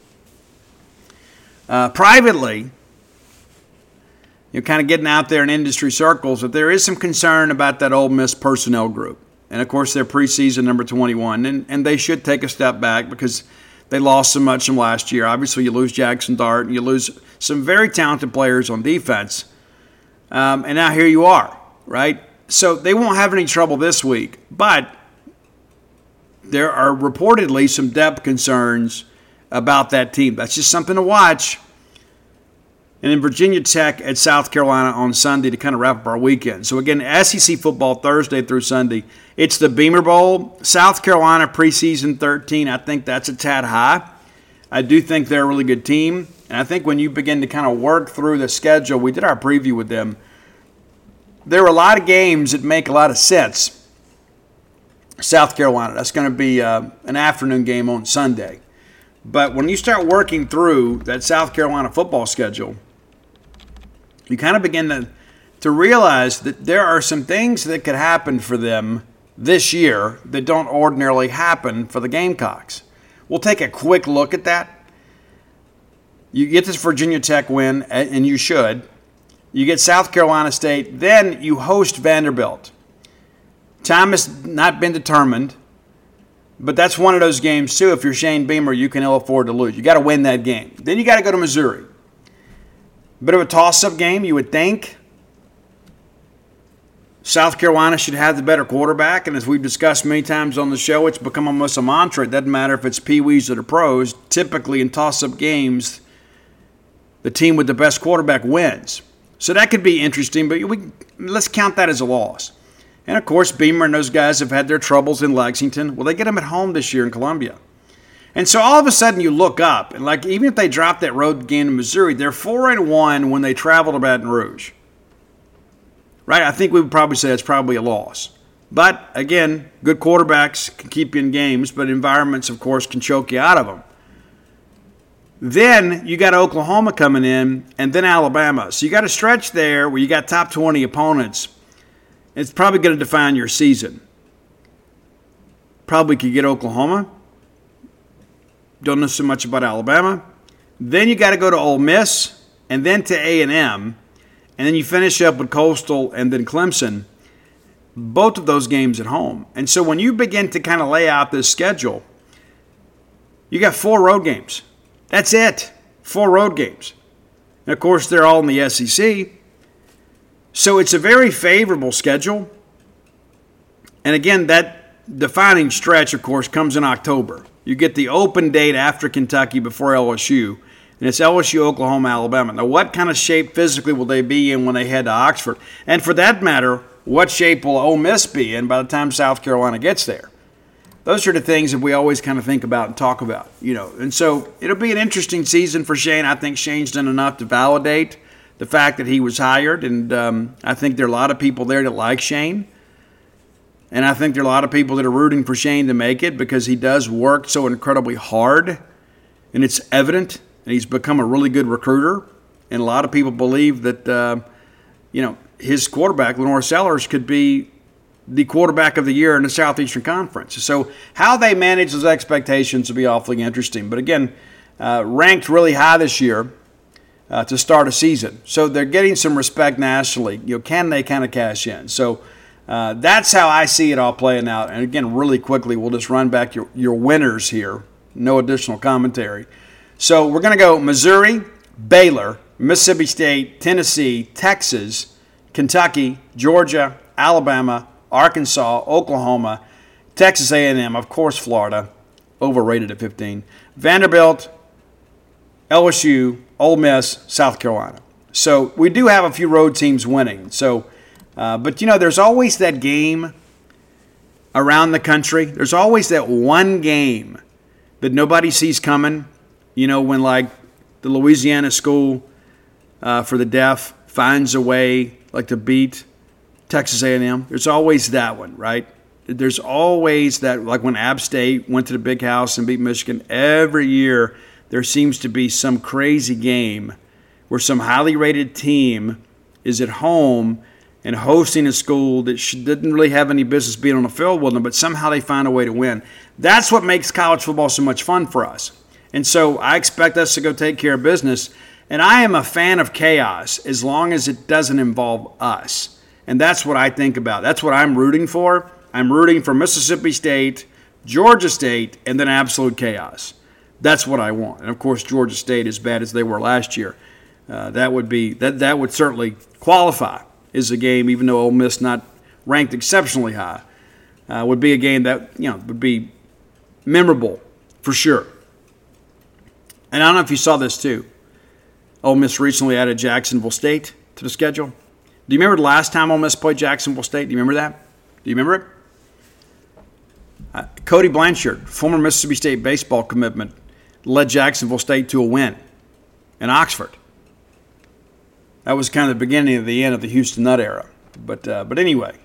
privately, kind of getting out there in industry circles, that there is some concern about that Ole Miss personnel group. And, of course, they're preseason number 21. And they should take a step back because they lost so much from last year. Obviously, you lose Jackson Dart and you lose some very talented players on defense. And now here you are, right? So they won't have any trouble this week. But there are reportedly some depth concerns about that team. That's just something to watch. And then Virginia Tech at South Carolina on Sunday to kind of wrap up our weekend. So, again, SEC football Thursday through Sunday. It's the Beamer Bowl. South Carolina preseason 13. I think that's a tad high. I do think they're a really good team. And I think when you begin to kind of work through the schedule, we did our preview with them, there are a lot of games that make a lot of sense. South Carolina, that's going to be an afternoon game on Sunday. But when you start working through that South Carolina football schedule, you kind of begin to realize that there are some things that could happen for them this year that don't ordinarily happen for the Gamecocks. We'll take a quick look at that. You get this Virginia Tech win, and you should. You get South Carolina State. Then you host Vanderbilt. Time has not been determined, but that's one of those games, too. If you're Shane Beamer, you can ill afford to lose. You got to win that game. Then you got to go to Missouri. Bit of a toss-up game, you would think. South Carolina should have the better quarterback, and as we've discussed many times on the show, it's become almost a mantra. It doesn't matter if it's peewees or the pros. Typically in toss-up games, the team with the best quarterback wins. So that could be interesting, but let's count that as a loss. And, of course, Beamer and those guys have had their troubles in Lexington. Well, they get them at home this year in Columbia. And so all of a sudden you look up, and like even if they drop that road game in Missouri, they're 4-1 when they travel to Baton Rouge. Right? I think we would probably say that's probably a loss. But, again, good quarterbacks can keep you in games, but environments, of course, can choke you out of them. Then you got Oklahoma coming in, and then Alabama. So you got a stretch there where you got top 20 opponents. It's probably going to define your season. Probably could get Oklahoma. Don't know so much about Alabama. Then you got to go to Ole Miss, and then to A&M, and then you finish up with Coastal and then Clemson. Both of those games at home. And so when you begin to kind of lay out this schedule, you got 4 road games. That's it. 4 road games. And of course, they're all in the SEC. So it's a very favorable schedule. And again, that defining stretch, of course, comes in October. You get the open date after Kentucky before LSU, and it's LSU, Oklahoma, Alabama. Now, what kind of shape physically will they be in when they head to Oxford? And for that matter, what shape will Ole Miss be in by the time South Carolina gets there? Those are the things that we always kind of think about and talk about, And so it'll be an interesting season for Shane. I think Shane's done enough to validate the fact that he was hired, and I think there are a lot of people there that like Shane. And I think there are a lot of people that are rooting for Shane to make it because he does work so incredibly hard, and it's evident. And he's become a really good recruiter. And a lot of people believe that, his quarterback, Lenore Sellers, could be the quarterback of the year in the Southeastern Conference. So how they manage those expectations will be awfully interesting. But again, ranked really high this year to start a season. So they're getting some respect nationally. Can they kind of cash in? So That's how I see it all playing out. And again, really quickly, we'll just run back your winners here. No additional commentary. So we're going to go Missouri, Baylor, Mississippi State, Tennessee, Texas, Kentucky, Georgia, Alabama, Arkansas, Oklahoma, Texas A&M, of course Florida, overrated at 15, Vanderbilt, LSU, Ole Miss, South Carolina. So we do have a few road teams winning. So, but there's always that game around the country. There's always that one game that nobody sees coming. When like the Louisiana School for the Deaf finds a way like to beat Texas A&M. There's always that one, right? There's always that, like when App State went to the Big House and beat Michigan. Every year there seems to be some crazy game where some highly rated team is at home and hosting a school that didn't really have any business being on the field with them, but somehow they find a way to win. That's what makes college football so much fun for us. And so I expect us to go take care of business. And I am a fan of chaos as long as it doesn't involve us. And that's what I think about. That's what I'm rooting for. I'm rooting for Mississippi State, Georgia State, and then absolute chaos. That's what I want. And, of course, Georgia State, as bad as they were last year, that would certainly qualify as a game, even though Ole Miss not ranked exceptionally high, would be a game that would be memorable for sure. And I don't know if you saw this too. Ole Miss recently added Jacksonville State to the schedule. Do you remember the last time Ole Miss played Jacksonville State? Do you remember that? Do you remember it? Cody Blanchard, former Mississippi State baseball commitment, led Jacksonville State to a win in Oxford. That was kind of the beginning of the end of the Houston Nutt era. But anyway,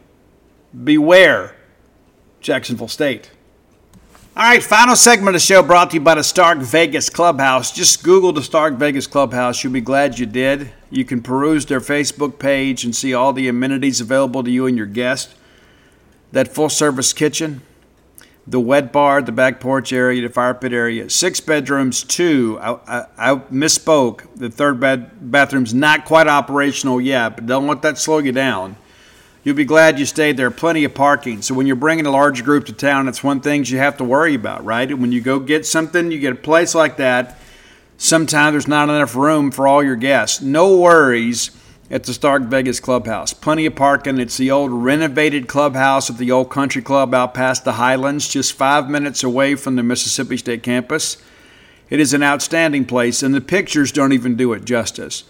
beware Jacksonville State. All right, final segment of the show brought to you by the Stark Vegas Clubhouse. Just Google the Stark Vegas Clubhouse. You'll be glad you did. You can peruse their Facebook page and see all the amenities available to you and your guest. That full-service kitchen, the wet bar, the back porch area, the fire pit area. 6 bedrooms, 2. I misspoke. The third bathroom's not quite operational yet, but don't let that slow you down. You'll be glad you stayed there. Plenty of parking. So when you're bringing a large group to town, it's one thing you have to worry about, right? And when you go get something, you get a place like that, sometimes there's not enough room for all your guests. No worries at the Stark Vegas Clubhouse. Plenty of parking. It's the old renovated clubhouse at the old country club out past the Highlands, just 5 minutes away from the Mississippi State campus. It is an outstanding place, and the pictures don't even do it justice.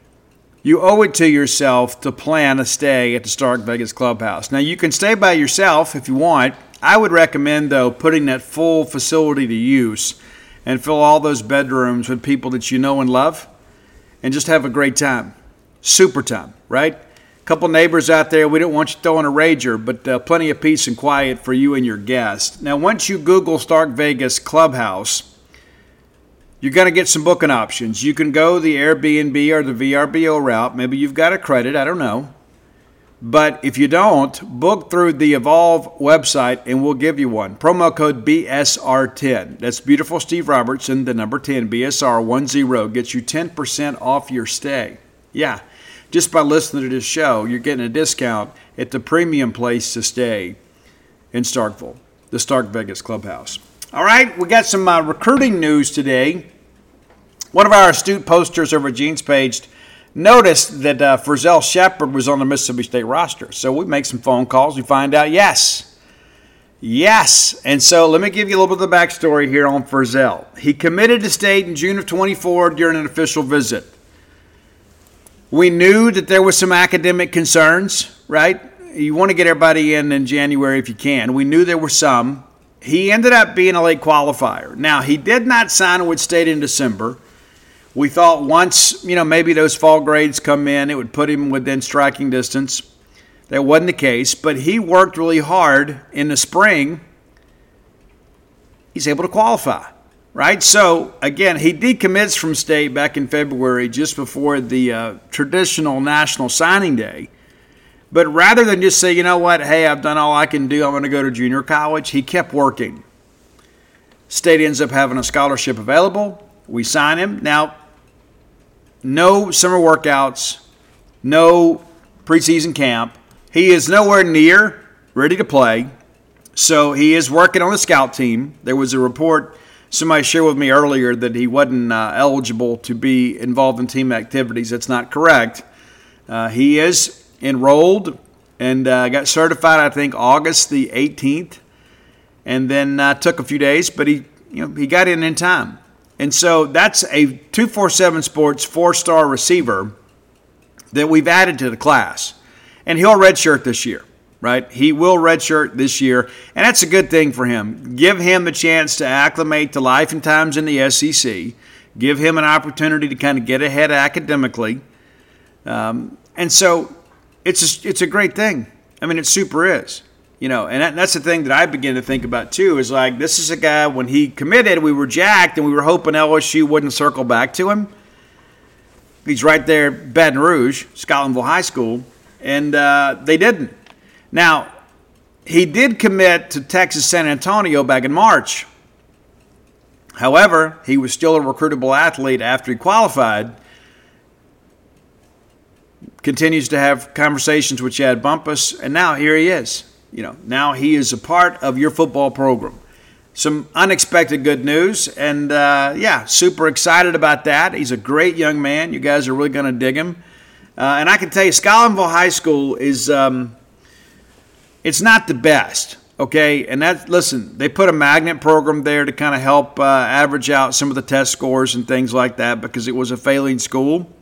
You owe it to yourself to plan a stay at the Stark Vegas Clubhouse. Now, you can stay by yourself if you want. I would recommend, though, putting that full facility to use and fill all those bedrooms with people that you know and love and just have a great time. Super time, right? A couple neighbors out there, we don't want you throwing a rager, but plenty of peace and quiet for you and your guests. Now, once you Google Stark Vegas Clubhouse, you're going to get some booking options. You can go the Airbnb or the VRBO route. Maybe you've got a credit. I don't know. But if you don't, book through the Evolve website and we'll give you one. Promo code BSR10. That's beautiful Steve Robertson, the number 10, BSR10, gets you 10% off your stay. Yeah, just by listening to this show, you're getting a discount at the premium place to stay in Starkville, the Stark Vegas Clubhouse. All right, we got some recruiting news today. One of our astute posters over at Gene's page noticed that Frizzell Shepard was on the Mississippi State roster. So we make some phone calls. We find out, yes. And so let me give you a little bit of the backstory here on Frizzell. He committed to State in June of 24 during an official visit. We knew that there were some academic concerns, right? You want to get everybody in January if you can. We knew there were some. He ended up being a late qualifier. Now, he did not sign with State in December. We thought once, maybe those fall grades come in, it would put him within striking distance. That wasn't the case, but he worked really hard in the spring. He's able to qualify, right? So, again, he decommits from State back in February just before the traditional National Signing Day. But rather than just say, you know what, hey, I've done all I can do, I'm going to go to junior college, he kept working. State ends up having a scholarship available. We sign him. Now, no summer workouts, no preseason camp, He is nowhere near ready to play, so he is working on the scout team. There was a report somebody shared with me earlier that he wasn't eligible to be involved in team activities. That's not correct. He is enrolled and got certified, I think, August the 18th, and then took a few days, but he got in time. And so that's a 247 Sports 4-star receiver that we've added to the class. And he'll redshirt this year, right? He will redshirt this year, and that's a good thing for him. Give him the chance to acclimate to life and times in the SEC. Give him an opportunity to kind of get ahead academically. And so it's a great thing. I mean, it super is. And that's the thing that I begin to think about, too, is like this is a guy, when he committed, we were jacked, and we were hoping LSU wouldn't circle back to him. He's right there, Baton Rouge, Scotlandville High School, and they didn't. Now, he did commit to Texas San Antonio back in March. However, he was still a recruitable athlete after he qualified. Continues to have conversations with Chad Bumpus, and now here he is. Now he is a part of your football program. Some unexpected good news, and super excited about that. He's a great young man. You guys are really going to dig him. And I can tell you, Scotlandville High School is it's not the best, okay? And listen, they put a magnet program there to kind of help average out some of the test scores and things like that because it was a failing school.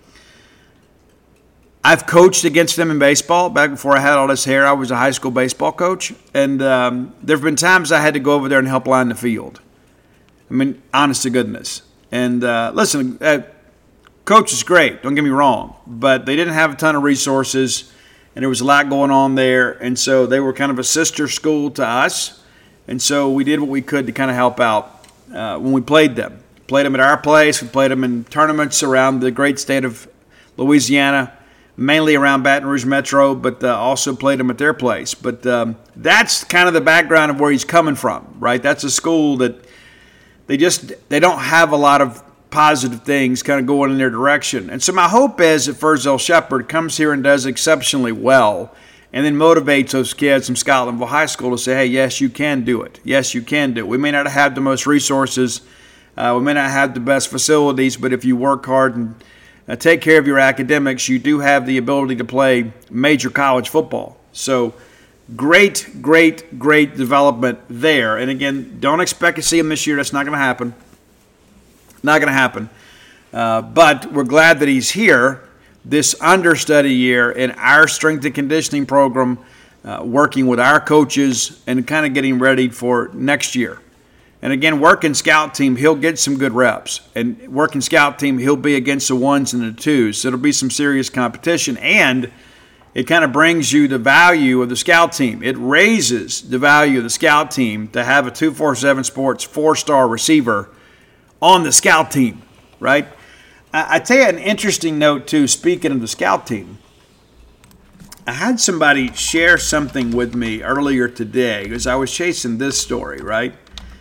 I've coached against them in baseball. Back before I had all this hair, I was a high school baseball coach. And there have been times I had to go over there and help line the field. I mean, honest to goodness. And listen, coach is great, don't get me wrong. But they didn't have a ton of resources, and there was a lot going on there. And so they were kind of a sister school to us. And so we did what we could to kind of help out when we played them. Played them at our place. We played them in tournaments around the great state of Louisiana, mainly around Baton Rouge Metro, but also played them at their place. But that's kind of the background of where he's coming from, right? That's a school that they don't have a lot of positive things kind of going in their direction. And so my hope is that Ferzel Shepherd comes here and does exceptionally well and then motivates those kids from Scotlandville High School to say, hey, yes, you can do it. Yes, you can do it. We may not have the most resources. We may not have the best facilities, but if you work hard and take care of your academics, you do have the ability to play major college football. So great development there. And again, don't expect to see him this year. That's not going to happen. Not going to happen. But we're glad that he's here this understudy year in our strength and conditioning program, working with our coaches and kind of getting ready for next year. And again, working scout team, he'll get some good reps. And working scout team, he'll be against the ones and the twos. So it'll be some serious competition. And it kind of brings you the value of the scout team. It raises the value of the scout team to have a 247 Sports 4-star receiver on the scout team, right? I tell you an interesting note, too, speaking of the scout team. I had somebody share something with me earlier today because I was chasing this story, right?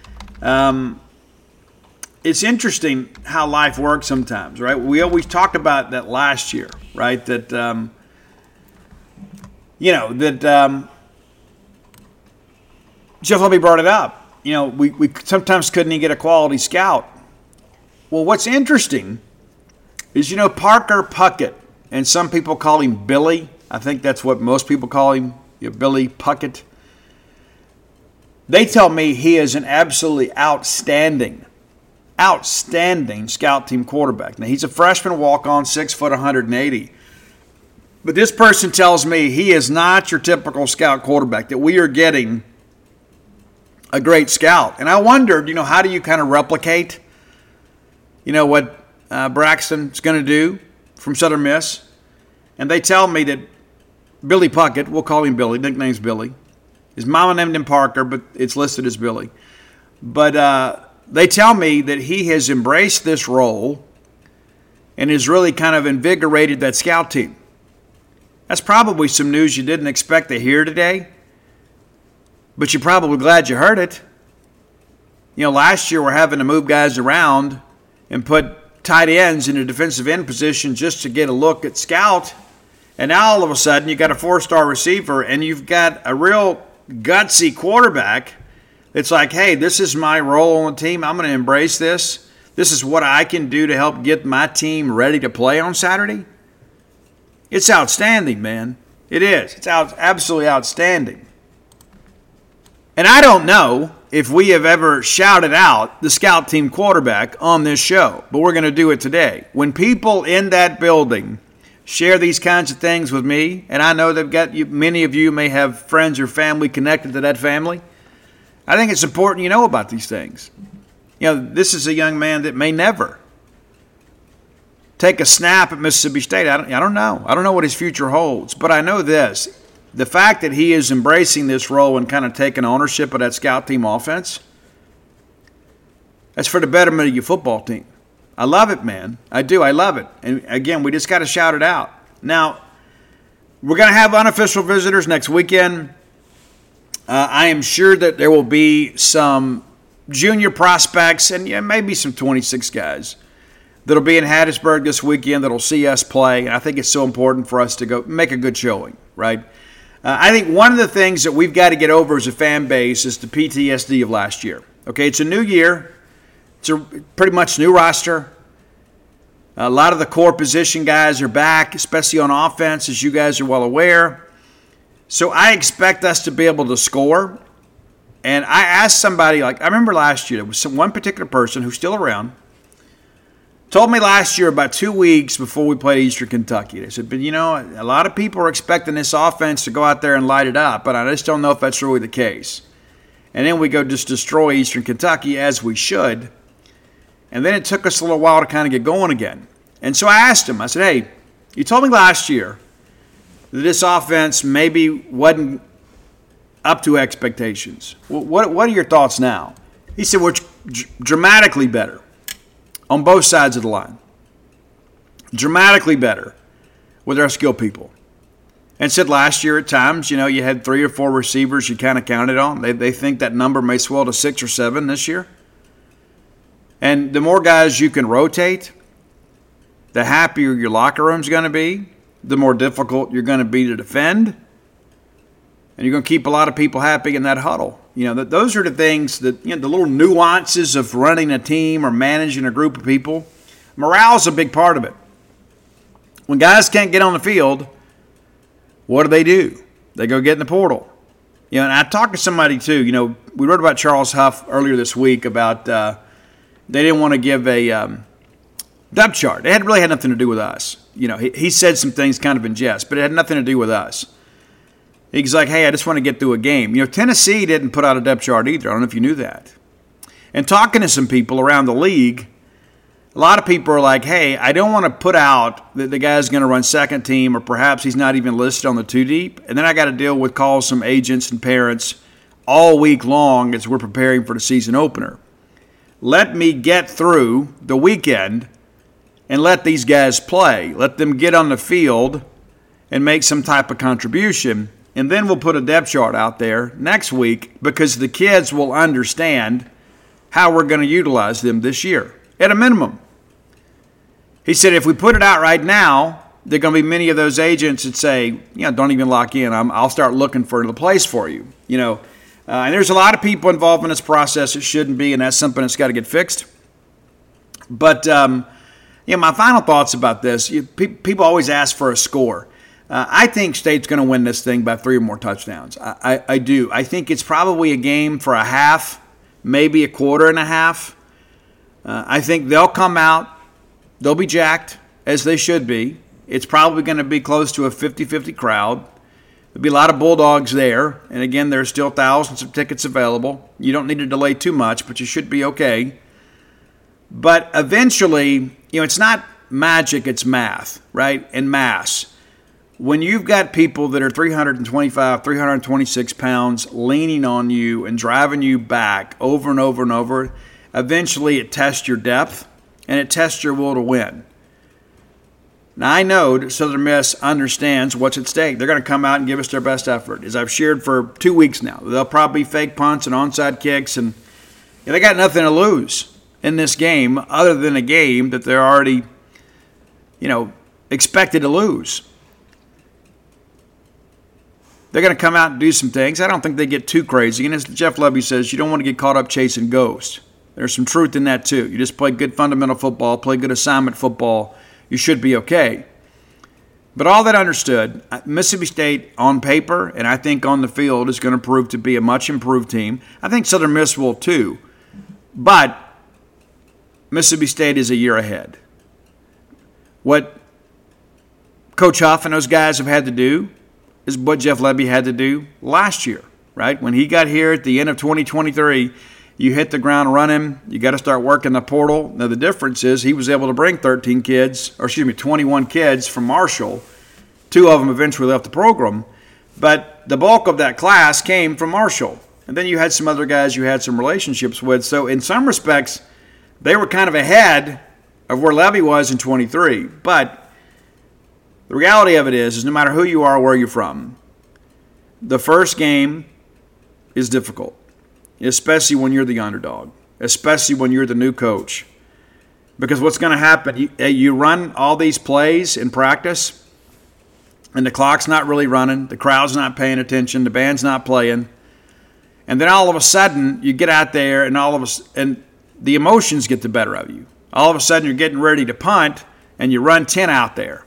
It's interesting how life works sometimes, right? We always talked about that last year, right? That, Jeff Lebby brought it up. We sometimes couldn't even get a quality scout. Well, what's interesting is, Parker Puckett, and some people call him Billy. I think that's what most people call him, Billy Puckett. They tell me he is an absolutely outstanding scout team quarterback. Now, he's a freshman walk-on, 6 foot, 180. But this person tells me he is not your typical scout quarterback, that we are getting a great scout. And I wondered, how do you kind of replicate, what Braxton's going to do from Southern Miss? And they tell me that Billy Puckett, we'll call him Billy, nickname's Billy. His mama named him Parker, but it's listed as Billy. But they tell me that he has embraced this role and has really kind of invigorated that scout team. That's probably some news you didn't expect to hear today, but you're probably glad you heard it. Last year we're having to move guys around and put tight ends in a defensive end position just to get a look at scout. And now all of a sudden you've got a 4-star receiver and you've got a real gutsy quarterback. It's like, hey, this is my role on the team. I'm going to embrace this. This is what I can do to help get my team ready to play on Saturday. It's outstanding, man. It is. It's absolutely outstanding. And I don't know if we have ever shouted out the scout team quarterback on this show, but we're going to do it today. When people in that building share these kinds of things with me, and I know they've got you, many of you may have friends or family connected to that family, I think it's important you know about these things. You know, this is a young man that may never take a snap at Mississippi State. I don't know. I don't know what his future holds, but I know this. The fact that he is embracing this role and kind of taking ownership of that scout team offense, that's for the betterment of your football team. I love it, man. I do. I love it. And again, we just got to shout it out. Now, we're going to have unofficial visitors next weekend. I am sure that there will be some junior prospects and maybe some 26 guys that'll be in Hattiesburg this weekend that'll see us play. And I think it's so important for us to go make a good showing, right? I think one of the things that we've got to get over as a fan base is the PTSD of last year. Okay, it's a new year. It's a pretty much new roster. A lot of the core position guys are back, especially on offense, as you guys are well aware. So I expect us to be able to score. And I asked somebody, I remember last year, there was one particular person who's still around, told me last year about 2 weeks before we played Eastern Kentucky. They said, but a lot of people are expecting this offense to go out there and light it up, but I just don't know if that's really the case. And then we go just destroy Eastern Kentucky, as we should. And then it took us a little while to kind of get going again. And so I asked him, I said, hey, you told me last year that this offense maybe wasn't up to expectations. What are your thoughts now? He said, we're dramatically better on both sides of the line. Dramatically better with our skill people. And said last year at times, you had 3 or 4 receivers you kind of counted on. They think that number may swell to 6 or 7 this year. And the more guys you can rotate, the happier your locker room's going to be, the more difficult you're going to be to defend, and you're going to keep a lot of people happy in that huddle. Those are the things that, the little nuances of running a team or managing a group of people. Morale's a big part of it. When guys can't get on the field, what do? They go get in the portal. And I talked to somebody too. We wrote about Charles Huff earlier this week about they didn't want to give a depth chart. It really had nothing to do with us. He said some things kind of in jest, but it had nothing to do with us. He's like, hey, I just want to get through a game. Tennessee didn't put out a depth chart either. I don't know if you knew that. And talking to some people around the league, a lot of people are like, hey, I don't want to put out that the guy's going to run second team or perhaps he's not even listed on the 2 deep. And then I got to deal with calls from agents and parents all week long as we're preparing for the season opener. Let me get through the weekend and let these guys play. Let them get on the field and make some type of contribution. And then we'll put a depth chart out there next week because the kids will understand how we're going to utilize them this year, at a minimum. He said if we put it out right now, there are going to be many of those agents that say, don't even lock in. I'll start looking for the place for you. And there's a lot of people involved in this process that shouldn't be, and that's something that's got to get fixed. But, my final thoughts about this, people always ask for a score. I think State's going to win this thing by 3 or more touchdowns. I do. I think it's probably a game for a half, maybe a quarter and a half. I think they'll come out. They'll be jacked, as they should be. It's probably going to be close to a 50-50 crowd. There'll be a lot of Bulldogs there. And, again, there's still thousands of tickets available. You don't need to delay too much, but you should be okay. But eventually, it's not magic, it's math, right? And mass. When you've got people that are 325, 326 pounds leaning on you and driving you back over and over and over, eventually it tests your depth and it tests your will to win. Now, I know that Southern Miss understands what's at stake. They're going to come out and give us their best effort. As I've shared for 2 weeks now, they'll probably fake punts and onside kicks, and they got nothing to lose in this game other than a game that they're already, expected to lose. they're going to come out and do some things. I don't think they get too crazy. And as Jeff Lebby says, you don't want to get caught up chasing ghosts. There's some truth in that too. You just play good fundamental football, play good assignment football, you should be okay. But all that understood, Mississippi State on paper and I think on the field is going to prove to be a much improved team. I think Southern Miss will too. But Mississippi State is a year ahead. What Coach Huff and those guys have had to do is what Jeff Lebby had to do last year, right? When he got here at the end of 2023, you hit the ground running. You got to start working the portal. Now, the difference is he was able to bring 21 kids from Marshall. 2 of them eventually left the program. But the bulk of that class came from Marshall. And then you had some other guys you had some relationships with. So in some respects, they were kind of ahead of where Lebby was in 23. But the reality of it is no matter who you are or where you're from, the first game is difficult. Especially when you're the underdog, especially when you're the new coach. Because what's going to happen, you run all these plays in practice, and the clock's not really running, the crowd's not paying attention, the band's not playing, and then all of a sudden you get out there and the emotions get the better of you. All of a sudden you're getting ready to punt, and you run 10 out there.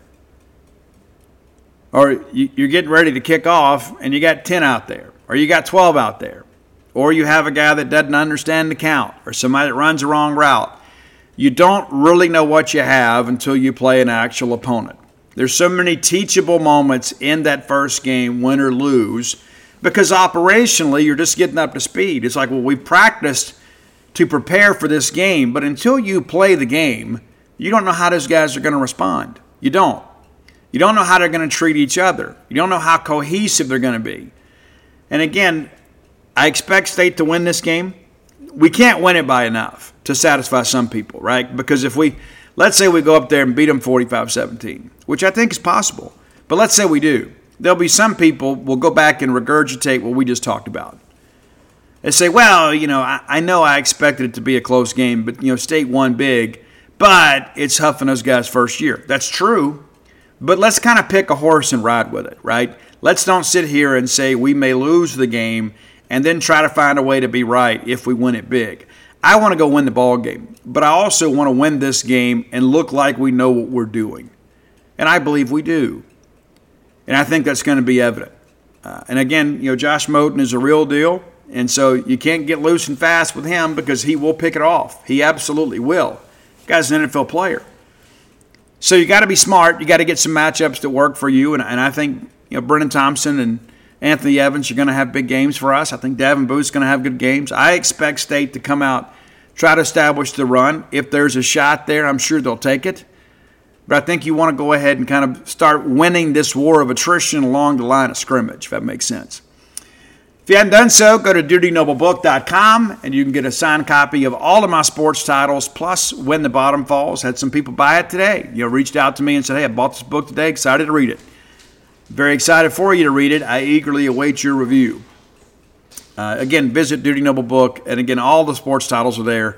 Or you're getting ready to kick off, and you got 10 out there, or you got 12 out there. Or you have a guy that doesn't understand the count, or somebody that runs the wrong route. You don't really know what you have until you play an actual opponent. There's so many teachable moments in that first game, win or lose, because operationally you're just getting up to speed. It's like, well, we practiced to prepare for this game, but until you play the game, you don't know how those guys are going to respond. You don't. You don't know how they're going to treat each other. You don't know how cohesive they're going to be. And again, I expect State to win this game. We can't win it by enough to satisfy some people, right? Because let's say we go up there and beat them 45-17, which I think is possible. But let's say we do. There'll be some people will go back and regurgitate what we just talked about. They say, well, I know I expected it to be a close game, but, State won big, but it's Huff and those guys' first year. That's true, but let's kind of pick a horse and ride with it, right? Let's don't sit here and say we may lose the game and then try to find a way to be right if we win it big. I want to go win the ball game, but I also want to win this game and look like we know what we're doing. And I believe we do. And I think that's going to be evident. And again, Josh Moten is a real deal, and so you can't get loose and fast with him because he will pick it off. He absolutely will. The guy's an NFL player. So you got to be smart. You got to get some matchups that work for you, and I think Brennan Thompson and Anthony Evans, you're going to have big games for us. I think Davin Booth's going to have good games. I expect State to come out, try to establish the run. If there's a shot there, I'm sure they'll take it. But I think you want to go ahead and kind of start winning this war of attrition along the line of scrimmage, if that makes sense. If you haven't done so, go to DutyNobleBook.com, and you can get a signed copy of all of my sports titles, plus When the Bottom Falls. Had some people buy it today. Reached out to me and said, hey, I bought this book today, excited to read it. Very excited for you to read it. I eagerly await your review. Again, visit Duty Noble Book, and again, all the sports titles are there.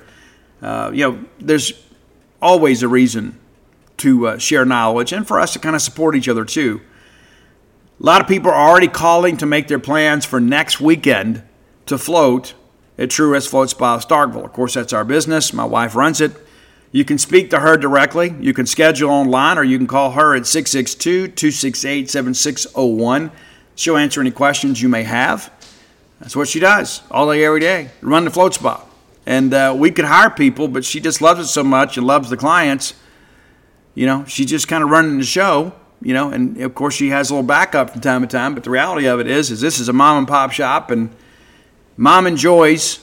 There's always a reason to share knowledge and for us to kind of support each other too. A lot of people are already calling to make their plans for next weekend to float at True Rest Float Spa of Starkville. Of course, that's our business. My wife runs it. You can speak to her directly. You can schedule online, or you can call her at 662-268-7601. She'll answer any questions you may have. That's what she does all day, every day, run the float spa. And we could hire people, but she just loves it so much and loves the clients. She's just kind of running the show, and of course she has a little backup from time to time. But the reality of it is this is a mom and pop shop, and mom enjoys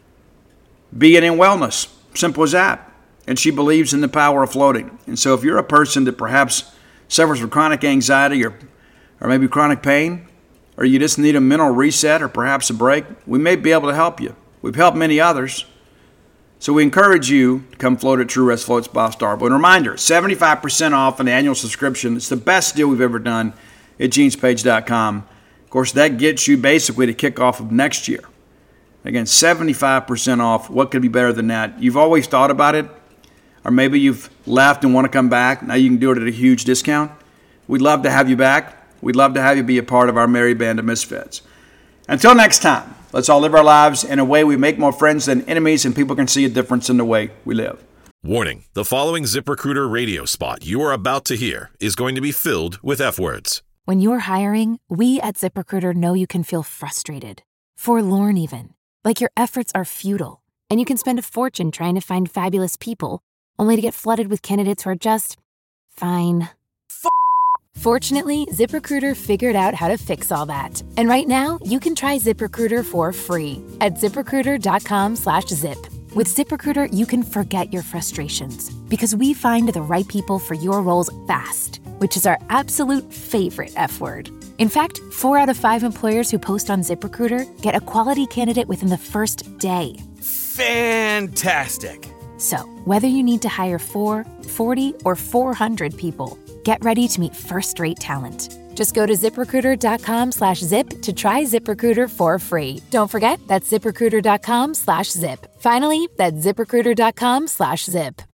being in wellness. Simple as that. And she believes in the power of floating. And so if you're a person that perhaps suffers from chronic anxiety or maybe chronic pain, or you just need a mental reset or perhaps a break, we may be able to help you. We've helped many others. So we encourage you to come float at True Rest Float Spa Starkville. And a reminder, 75% off an annual subscription. It's the best deal we've ever done at genespage.com. Of course, that gets you basically to kick off of next year. Again, 75% off. What could be better than that? You've always thought about it. Or maybe you've left and want to come back. Now you can do it at a huge discount. We'd love to have you back. We'd love to have you be a part of our merry band of misfits. Until next time, let's all live our lives in a way we make more friends than enemies and people can see a difference in the way we live. Warning, the following ZipRecruiter radio spot you are about to hear is going to be filled with F-words. When you're hiring, we at ZipRecruiter know you can feel frustrated, forlorn even, like your efforts are futile, and you can spend a fortune trying to find fabulous people, only to get flooded with candidates who are just fine. Fortunately, ZipRecruiter figured out how to fix all that. And right now, you can try ZipRecruiter for free at ZipRecruiter.com/zip. With ZipRecruiter, you can forget your frustrations because we find the right people for your roles fast, which is our absolute favorite F word. In fact, 4 out of 5 employers who post on ZipRecruiter get a quality candidate within the first day. Fantastic. So, whether you need to hire 4, 40, or 400 people, get ready to meet first-rate talent. Just go to ZipRecruiter.com/zip to try ZipRecruiter for free. Don't forget, that's ZipRecruiter.com/zip. Finally, that's ZipRecruiter.com/zip.